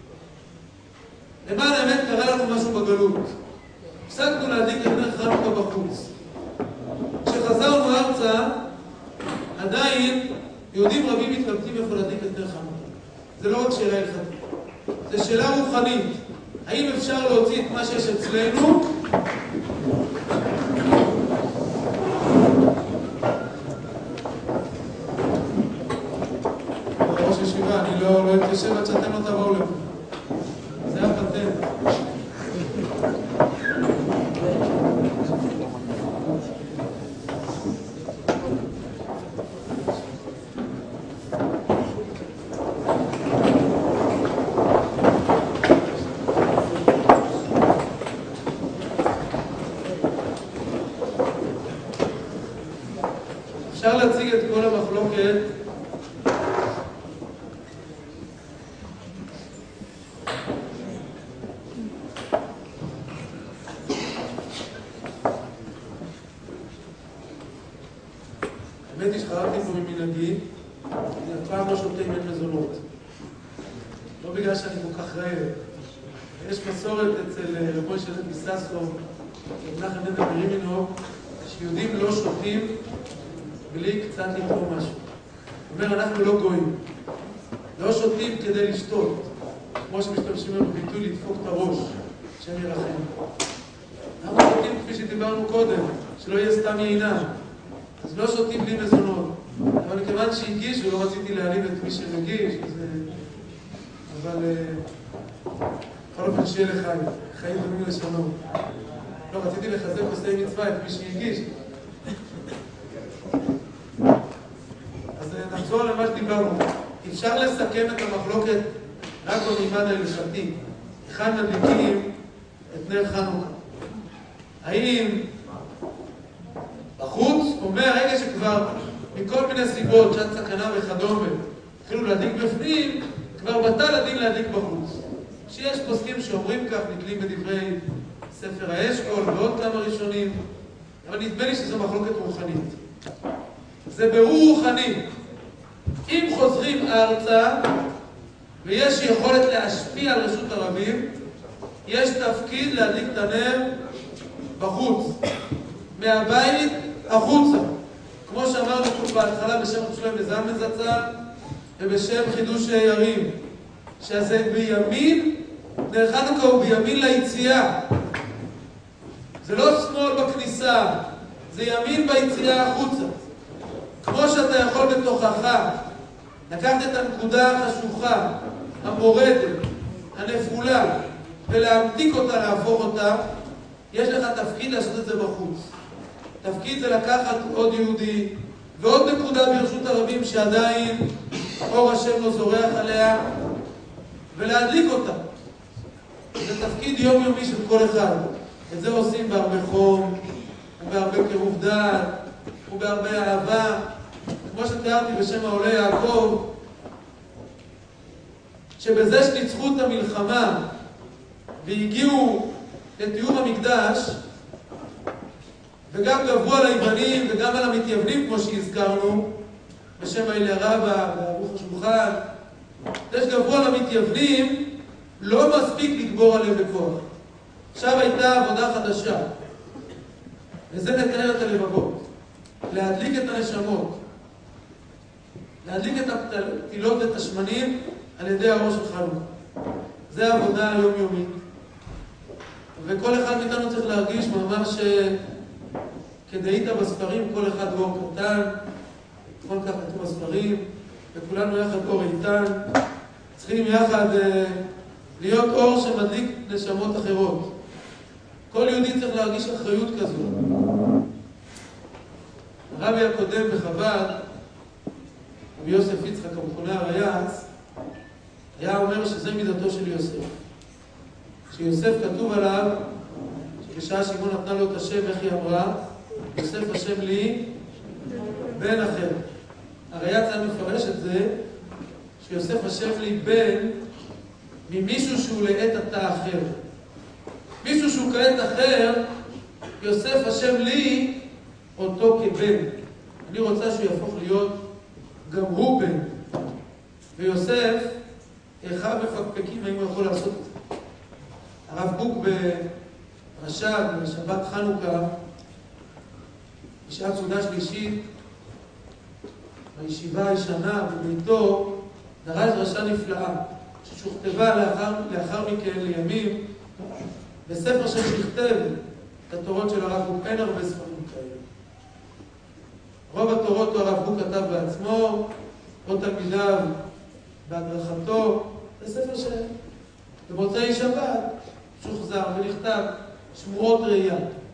למען האמת קרה לנו משהו בגלות. הפסקנו להדליק את נר חנוכה בחוץ. כשחזרנו ארצה, עדיין יהודים רבים מתלבטים איפה להדליק את נר חנוכה. זה לא רק שאלה הלכתית, זה שאלה רוחנית. האם אפשר להוציא את מה שיש אצלנו? ראש ישיבה, אני לא, לא אתיישב עד שאתם לא תבואו לפה. זה הפטנט. אפשר להציג את כל המחלוקת האמת היא שחררתי פה ממנהגי, אני אף פעם לא שותה עם אין מזונות. לא בגלל שאני כל כך רעב. יש מסורת אצל רבו של מיססו, מנחם מנדל ברימינוב, שיהודים לא שותים בלי קצת לתרום משהו. הוא אומר, אנחנו לא גויים. לא שותים כדי לשתות. כמו שמשתמשים לנו ביטוי לדפוק את הראש, שם ירחם. אנחנו שותים כפי שדיברנו קודם, שלא יהיה סתם יינה. אז לא שותים בלי מזונות. אבל מכיוון שהגיש, ולא רציתי להעליב את מי שמגיש, אז... אבל... בכל אופן שיהיה לחיים. חיים במיל לשלום. לא, רציתי לחזק עושי מצווה את מי שהגיש. אז נחזור למה שדיברנו. אפשר לסכם את המחלוקת רק במימד ההלכתי. היכן מדליקים את נר חנוכה? האם בחוץ או מהרגע שכבר מכל מיני סיבות, שעת סכנה וכדומה, התחילו להדליק בפנים, כבר בטל הדין להדליק בחוץ. שיש פוסקים שאומרים כך, נתלים בדברי ספר האשכול ועוד כמה ראשונים, אבל נדמה לי שזו מחלוקת רוחנית. זה ברור רוחני. אם חוזרים ארצה ויש יכולת להשפיע על רשות הרבים, יש תפקיד להדליק את הנר בחוץ, מהבית החוצה. כמו שאמרנו פה בהתחלה בשם שלהם בזלמן זצ"ל ובשם חידוש ירים, שזה בימין, נר חנוכה הוא בימין ליציאה. זה לא שמאל בכניסה, זה ימין ביציאה החוצה. כמו שאתה יכול בתוכחה לקחת את הנקודה החשוכה, המורדת, הנפולה, ולהמתיק אותה, להפוך אותה, יש לך תפקיד לעשות את זה בחוץ. תפקיד זה לקחת עוד יהודי ועוד נקודה ברשות הרבים שעדיין אור השם לא זורח עליה, ולהדליק אותה. זה תפקיד יומיומי של כל אחד. את זה עושים בהרבה חום, ובהרבה קירוב דעת, ובהרבה אהבה. כמו שתיארתי בשם העולה יעקב, שבזה שניצחו את המלחמה והגיעו לתיאור המקדש, וגם גברו על היוונים וגם על המתייוונים, כמו שהזכרנו, בשם האלה רבא וערוך השולחן. זה שגברו על המתייוונים, לא מספיק לגבור עליהם בכוח. עכשיו הייתה עבודה חדשה, וזה לתאר את הלבבות, להדליק את הנשמות, להדליק את הפתילות ואת השמנים על ידי האור של חנוכה. זה העבודה היומיומית. וכל אחד מאיתנו צריך להרגיש ממש כדאית בספרים, כל אחד אור קטן, כל כך כתוב בספרים, וכולנו יחד אור איתן. צריכים יחד להיות אור שמדליק נשמות אחרות. כל יהודי צריך להרגיש אחריות כזו. הרבי הקודם בחב"ד, רבי יוסף יצחק המכונה הריי"צ, היה אומר שזה מידתו של יוסף. שיוסף כתוב עליו, שבשעה שמעון נתנה לו את השם, איך היא אמרה? יוסף השם לי בן אחר. הריי"צ היה מפרש את זה, שיוסף השם לי בן ממישהו שהוא לעת עתה אחר. מישהו שהוא כעת אחר, יוסף השם לי אותו כבן. אני רוצה שהוא יהפוך להיות גם הוא בן. ויוסף, אחד מפקפקים האם הוא יכול לעשות את זה. הרב קוק ברש"ב, בשבת חנוכה, בשעת סעודה שלישית, בישיבה הישנה בביתו, דרש דרשה נפלאה, ששוכתבה לאחר, לאחר מכן לימים, בספר ששכתב את התורות של הרב קוק. אין הרבה ספרים כאלה. רוב התורות הוא הרב קוק כתב בעצמו, או תלמידיו בהדרכתו. זה ספר שבמוצאי שבת שוחזר ונכתב שמועות ראייה.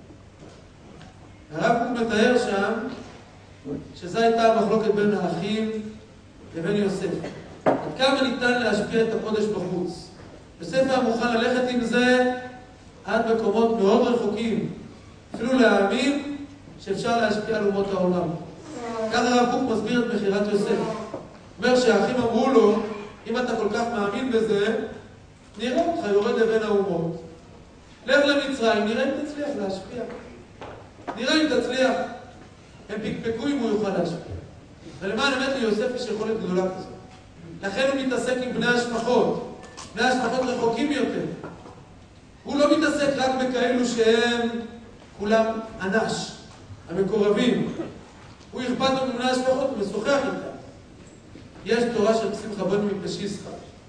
הרב קוק מתאר שם שזו הייתה המחלוקת בין האחים לבין יוסף. עד כמה ניתן להשפיע את הקודש בחוץ. יוסף היה מוכן ללכת עם זה עד מקומות מאוד רחוקים, אפילו להאמין שאפשר להשפיע על אומות העולם. כך הרב קוק מסביר את מחירת יוסף. אומר שהאחים אמרו לו, אם אתה כל כך מאמין בזה, נראה אותך יורד לבין האומות. לך למצרים, נראה אם תצליח להשפיע. נראה אם תצליח. הם פקפקו אם הוא יוכל להשפיע. ולמען אמת ליוסף יש יכולת גדולה כזאת. לכן הוא מתעסק עם בני השפחות. בני השפחות רחוקים יותר. הוא לא מתעסק רק בכאלו שהם כולם אנש, המקורבים. הוא אכפת לו מבני השפחות ומשוחח איתם. יש תורה של שמחה בן מפשיסחא.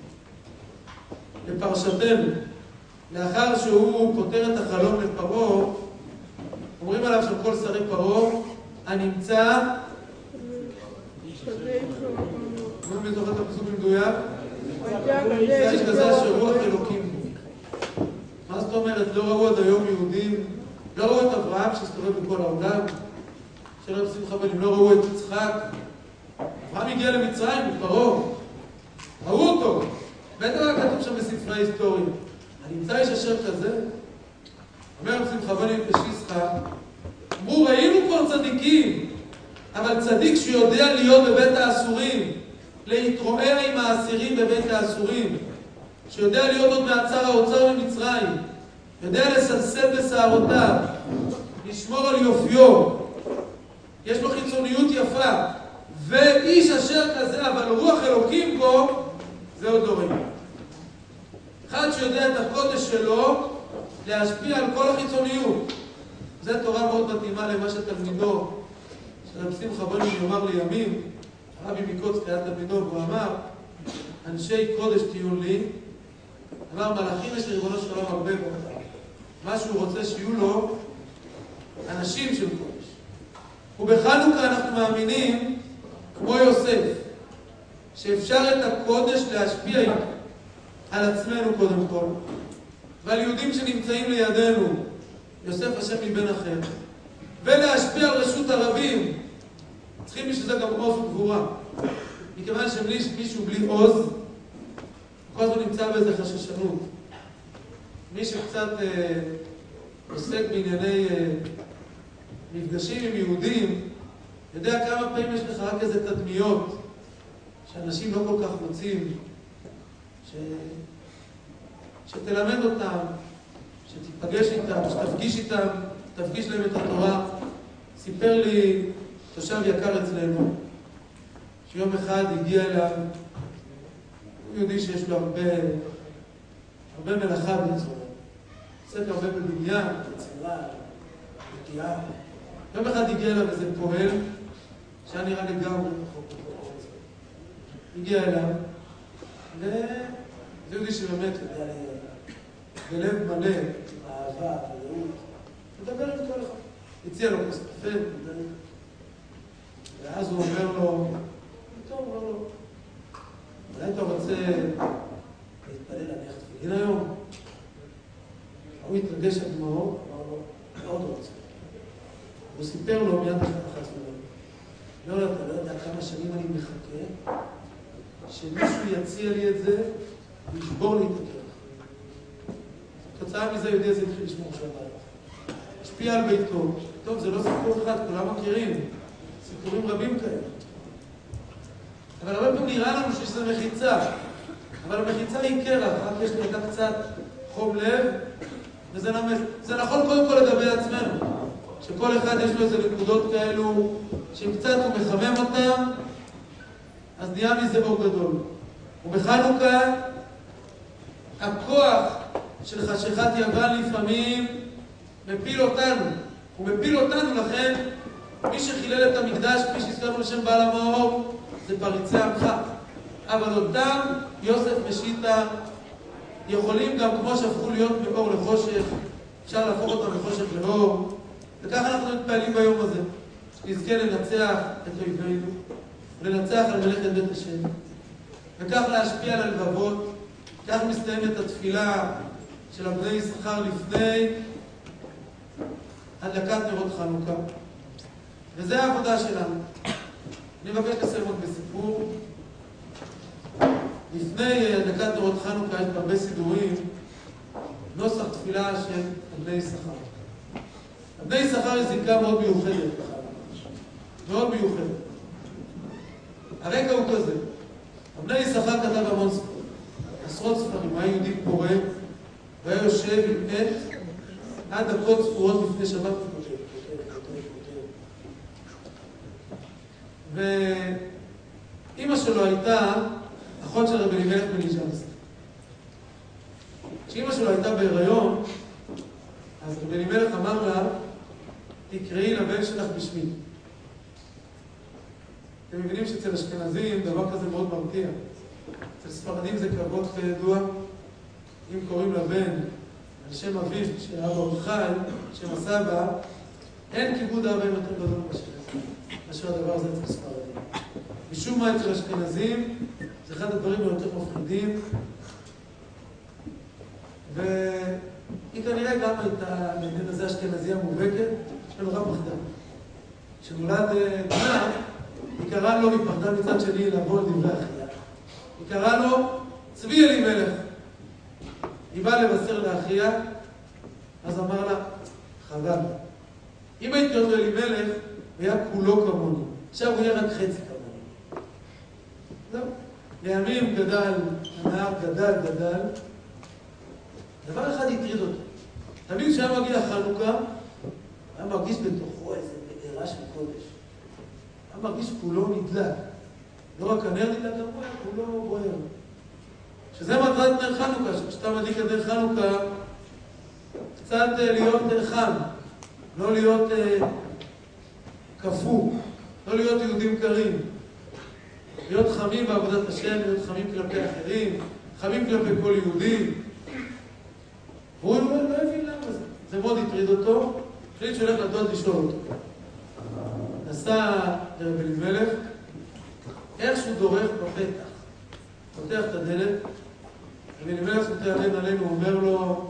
לפרשתנו, לאחר שהוא פותר את החלום לפרעה, אומרים עליו של כל שרי פרעה, הנמצא, מי זוכר את הפסוק במדויק? זה יש כזה שרוח אלוקים בו. מה זאת אומרת? לא ראו עד היום יהודים, לא ראו את אברהם שהסתובב בכל העולם, של רב שמחה בן, לא ראו את יצחק. אברהם הגיע למצרים בפרעה, ראו אותו. בטח כתוב שם בספרי ההיסטוריה. הנמצא איש אשר כזה? אומר רב שמחה בן מפשיסחא, אמרו, ראינו כבר צדיקים, אבל צדיק שיודע להיות בבית האסורים, להתרועע עם האסירים בבית האסורים, שיודע להיות עוד מעצר האוצר במצרים, יודע לסלסל בשערותיו, לשמור על יופיו, יש לו חיצוניות יפה, ואיש אשר כזה, אבל רוח אלוקים בו, זה עוד לא ראינו. אחד שיודע את הקודש שלו, להשפיע על כל החיצוניות. זו תורה מאוד מתאימה למה שתלמידו, של רב שמחה בן יאמר לימים, הרבי מקוצק היה תלמידו, והוא אמר, אנשי קודש תהיו לי, אמר, מלאכים יש לריבונו של עולם הרבה בו. מה שהוא רוצה שיהיו לו, אנשים של קודש. ובחנוכה אנחנו מאמינים, כמו יוסף, שאפשר את הקודש להשפיע איתו על עצמנו קודם כל, ועל יהודים שנמצאים לידינו, יוסף השם מבן אחר, ולהשפיע על רשות הרבים. צריכים בשביל זה גם עוז וגבורה. מכיוון שמישהו בלי עוז, כל הזמן נמצא באיזה חששנות. מי שקצת אה, עוסק בענייני אה, מפגשים עם יהודים, יודע כמה פעמים יש לך רק איזה תדמיות, שאנשים לא כל כך רוצים, שתלמד אותם, שתיפגש איתם, שתפגיש איתם, תפגיש להם את התורה. סיפר לי תושב יקר אצלנו, שיום אחד הגיע אליו, הוא יהודי שיש לו הרבה, הרבה מלאכה בצורה. עוסק הרבה בבניין, בצורה, בקיאה. יום אחד הגיע אליו איזה פועל, שהיה נראה לי גם רחוק. הגיע אליו, וזה יהודי שבאמת יודע לי, בלב מלא, אהבה, בלאות, מדבר עם כל אחד. הציע לו כוס קפה, ואז הוא אומר לו, טוב, אומר לו, אולי אתה רוצה להתפלל להניח תפילין היום? הוא התרגש עד דמעות, אמר לו, מאוד רוצה. הוא סיפר לו מיד אחת אחת ולא, לא, אתה לא יודע כמה שנים אני מחכה, שמישהו יציע לי את זה, וישבור לי את הכרך. תוצאה מזה יהודי הזה התחיל לשמור שבת. השפיע על ביתו. טוב, זה לא סיפור אחד, כולם מכירים. סיפורים רבים כאלה. אבל הרבה פעמים נראה לנו שזה מחיצה. אבל המחיצה היא קרח, רק יש לי קצת חום לב, וזה נמס. זה נכון קודם כל לגבי עצמנו. שכל אחד יש לו איזה נקודות כאלו, שאם קצת הוא מחמם אותם, אז נהיה מזה אור גדול. ובחנוכה, הכוח של חשכת יוון לפעמים מפיל אותנו. הוא מפיל אותנו, לכן מי שחילל את המקדש, כפי שהזכרנו לשם בעל המאור, זה פריצי עמך. אבל אותם יוסף משיטה יכולים גם כמו שהפכו להיות מאור לחושך, אפשר להפוך אותם מחושך לאור. וככה אנחנו מתפעלים ביום הזה, שנזכה לנצח את אויבינו, ולנצח על מלאכת בית השם, וכך להשפיע על הלבבות. כך מסתיימת התפילה של בני יששכר לפני הדלקת נרות חנוכה. וזה העבודה שלנו. אני מבקש לסיים עוד בסיפור. לפני הדלקת נרות חנוכה יש הרבה סידורים, נוסח תפילה של בני יששכר. בני יששכר יש זיקה מאוד מיוחדת, מאוד מיוחדת. הרקע הוא כזה. בני יששכר כתב המון ספרים, עשרות ספרים. היה יהודי פורה, והיה יושב עם עת עד דקות ספורות לפני שבת וכותב, כותב, כותב, כותב. ואמא שלו הייתה אחות של רבי אלימלך בן יז'נסק. כשאמא שלו הייתה בהיריון, אז רבי אלימלך אמר לה, תקראי לבן שלך בשמי. אתם מבינים שאצל אשכנזים דבר כזה מאוד מרתיע. אצל ספרדים זה כבוד כידוע. אם קוראים לבן על שם אביו, שאבא עוד חי, שם הסבא, אין כיבוד אבא יותר גדול מאשר הדבר הזה אצל ספרדים. משום מה אצל אשכנזים, זה אחד הדברים היותר מפחידים, והיא כנראה גם הייתה לעניין הזה אשכנזיה מובהקת, יש לנו רב מחדל. כשנולד בנה, היא קראה לו, היא פחדה מצד שני לעבור על דברי אחיה. היא קראה לו צבי אלימלך. היא באה לבשר לאחיה, אז אמר לה, חבל. אם הייתי קוראים לו אלימלך, הוא היה כולו כמוני. עכשיו הוא יהיה רק חצי כמוני. זהו. לימים גדל, הנער גדל, גדל. דבר אחד הטריד אותו. תמיד כשהיה מגיע חנוכה, היה מרגיש בתוכו איזה בעירה של קודש. היה מרגיש כולו נדלק. לא רק הנר נדלק, גם הוא היה כולו בוער. שזה מטרת נר חנוכה, שכשאתה מדליק את נר חנוכה, קצת להיות חם, לא להיות כפו, לא להיות יהודים קרים. להיות חמים בעבודת השם, להיות חמים כלפי אחרים, חמים כלפי כל יהודי. הוא לא הבין למה זה. זה מאוד הטריד אותו, החליט שהולך לדוד לשאול אותו. נסע לרבי אלימלך, איך שהוא דורך בפתח, פותח את הדלת, רבי אלימלך זכותי עלינו עלינו, הוא אומר לו,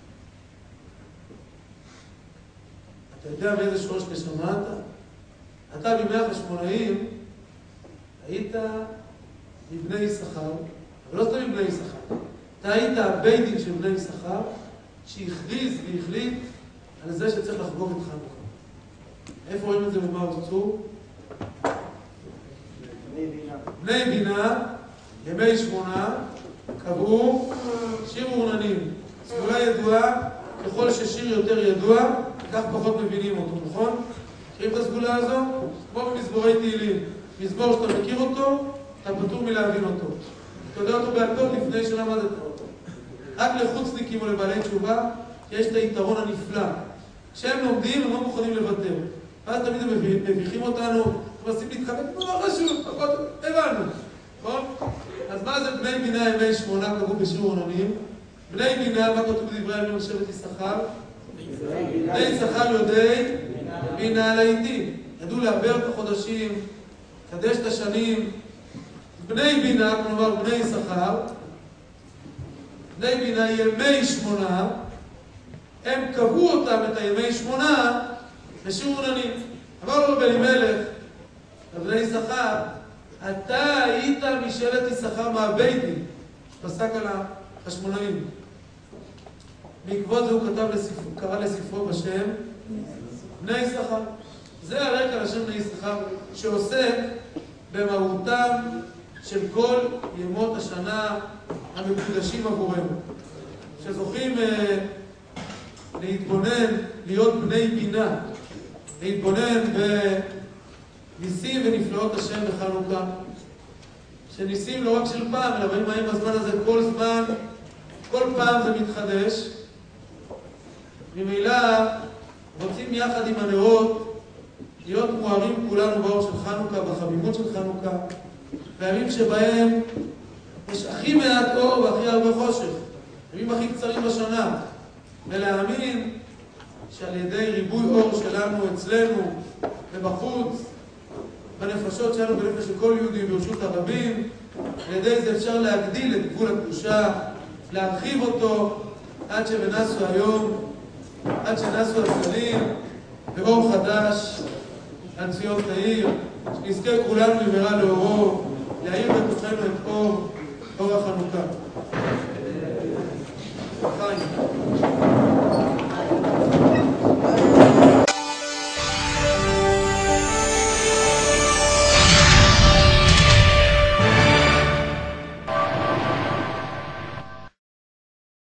אתה יודע באיזה שורש נשמה אתה? אתה בימי החשמונאים היית מבני יששכר, אבל לא סתם מבני יששכר. אתה היית הבית דין של בני יששכר, שהכריז והחליט על זה שצריך לחגוג את חנוכה. איפה רואים את זה במה הוצאו? בני בינה. בני בינה, ימי שמונה, קבעו שיר ורננים. סגולה ידועה, ככל ששיר יותר ידוע, כך פחות מבינים אותו, נכון? מכירים את הסגולה הזו? כמו במזמורי תהילים. מזמור שאתה מכיר אותו, אתה פטור מלהבין אותו. אתה יודע אותו בעל פה לפני שלמדת אותו. רק לחוצניקים או לבעלי תשובה, יש את היתרון הנפלא. כשהם לומדים, הם לא מוכנים לוותר. ואז תמיד הם מביכים אותנו, הם מנסים להתחבק, לא חשוב, פחות, הבנו. נכון? אז מה זה בני בינה ימי שמונה קבעו בשיר ורננים? בני בינה, מה כתוב בדברי הימים לשבט יששכר? בני יששכר יודעי בינה לעיתים. ידעו לעבר את החודשים, קדש את השנים. בני בינה, כלומר בני יששכר, בני בינה ימי שמונה, הם קבעו אותם את הימי שמונה בשיר ורננים. אמר לו אלימלך, לבני יששכר, אתה היית משבט יששכר מהבית דין, פסק על החשמונאים. בעקבות זה הוא כתב לספרו, קרא לספרו בשם בני יששכר. זה הרקע לשם בני יששכר שעוסק במהותם של כל ימות השנה המקודשים עבורנו. שזוכים אה, להתבונן, להיות בני בינה, להתבונן בניסים ונפלאות השם בחנוכה. שניסים לא רק של פעם, אלא באים עם הזמן הזה כל זמן, כל פעם זה מתחדש. ממילא רוצים יחד עם הנרות להיות מוארים כולנו באור של חנוכה, בחבימות של חנוכה, בימים שבהם יש הכי מעט אור והכי הרבה חושך, הימים הכי קצרים בשנה, ולהאמין שעל ידי ריבוי אור שלנו אצלנו ובחוץ, בנפשות שלנו בנפש של כל יהודי ברשות הרבים, על ידי זה אפשר להגדיל את גבול הקדושה, להרחיב אותו עד שנסו היום, עד שנסו הצדדים באור חדש על ציון תאיר, שנזכה כולנו במהרה לאורו, להאיר בתוכנו את אור, אור החנוכה.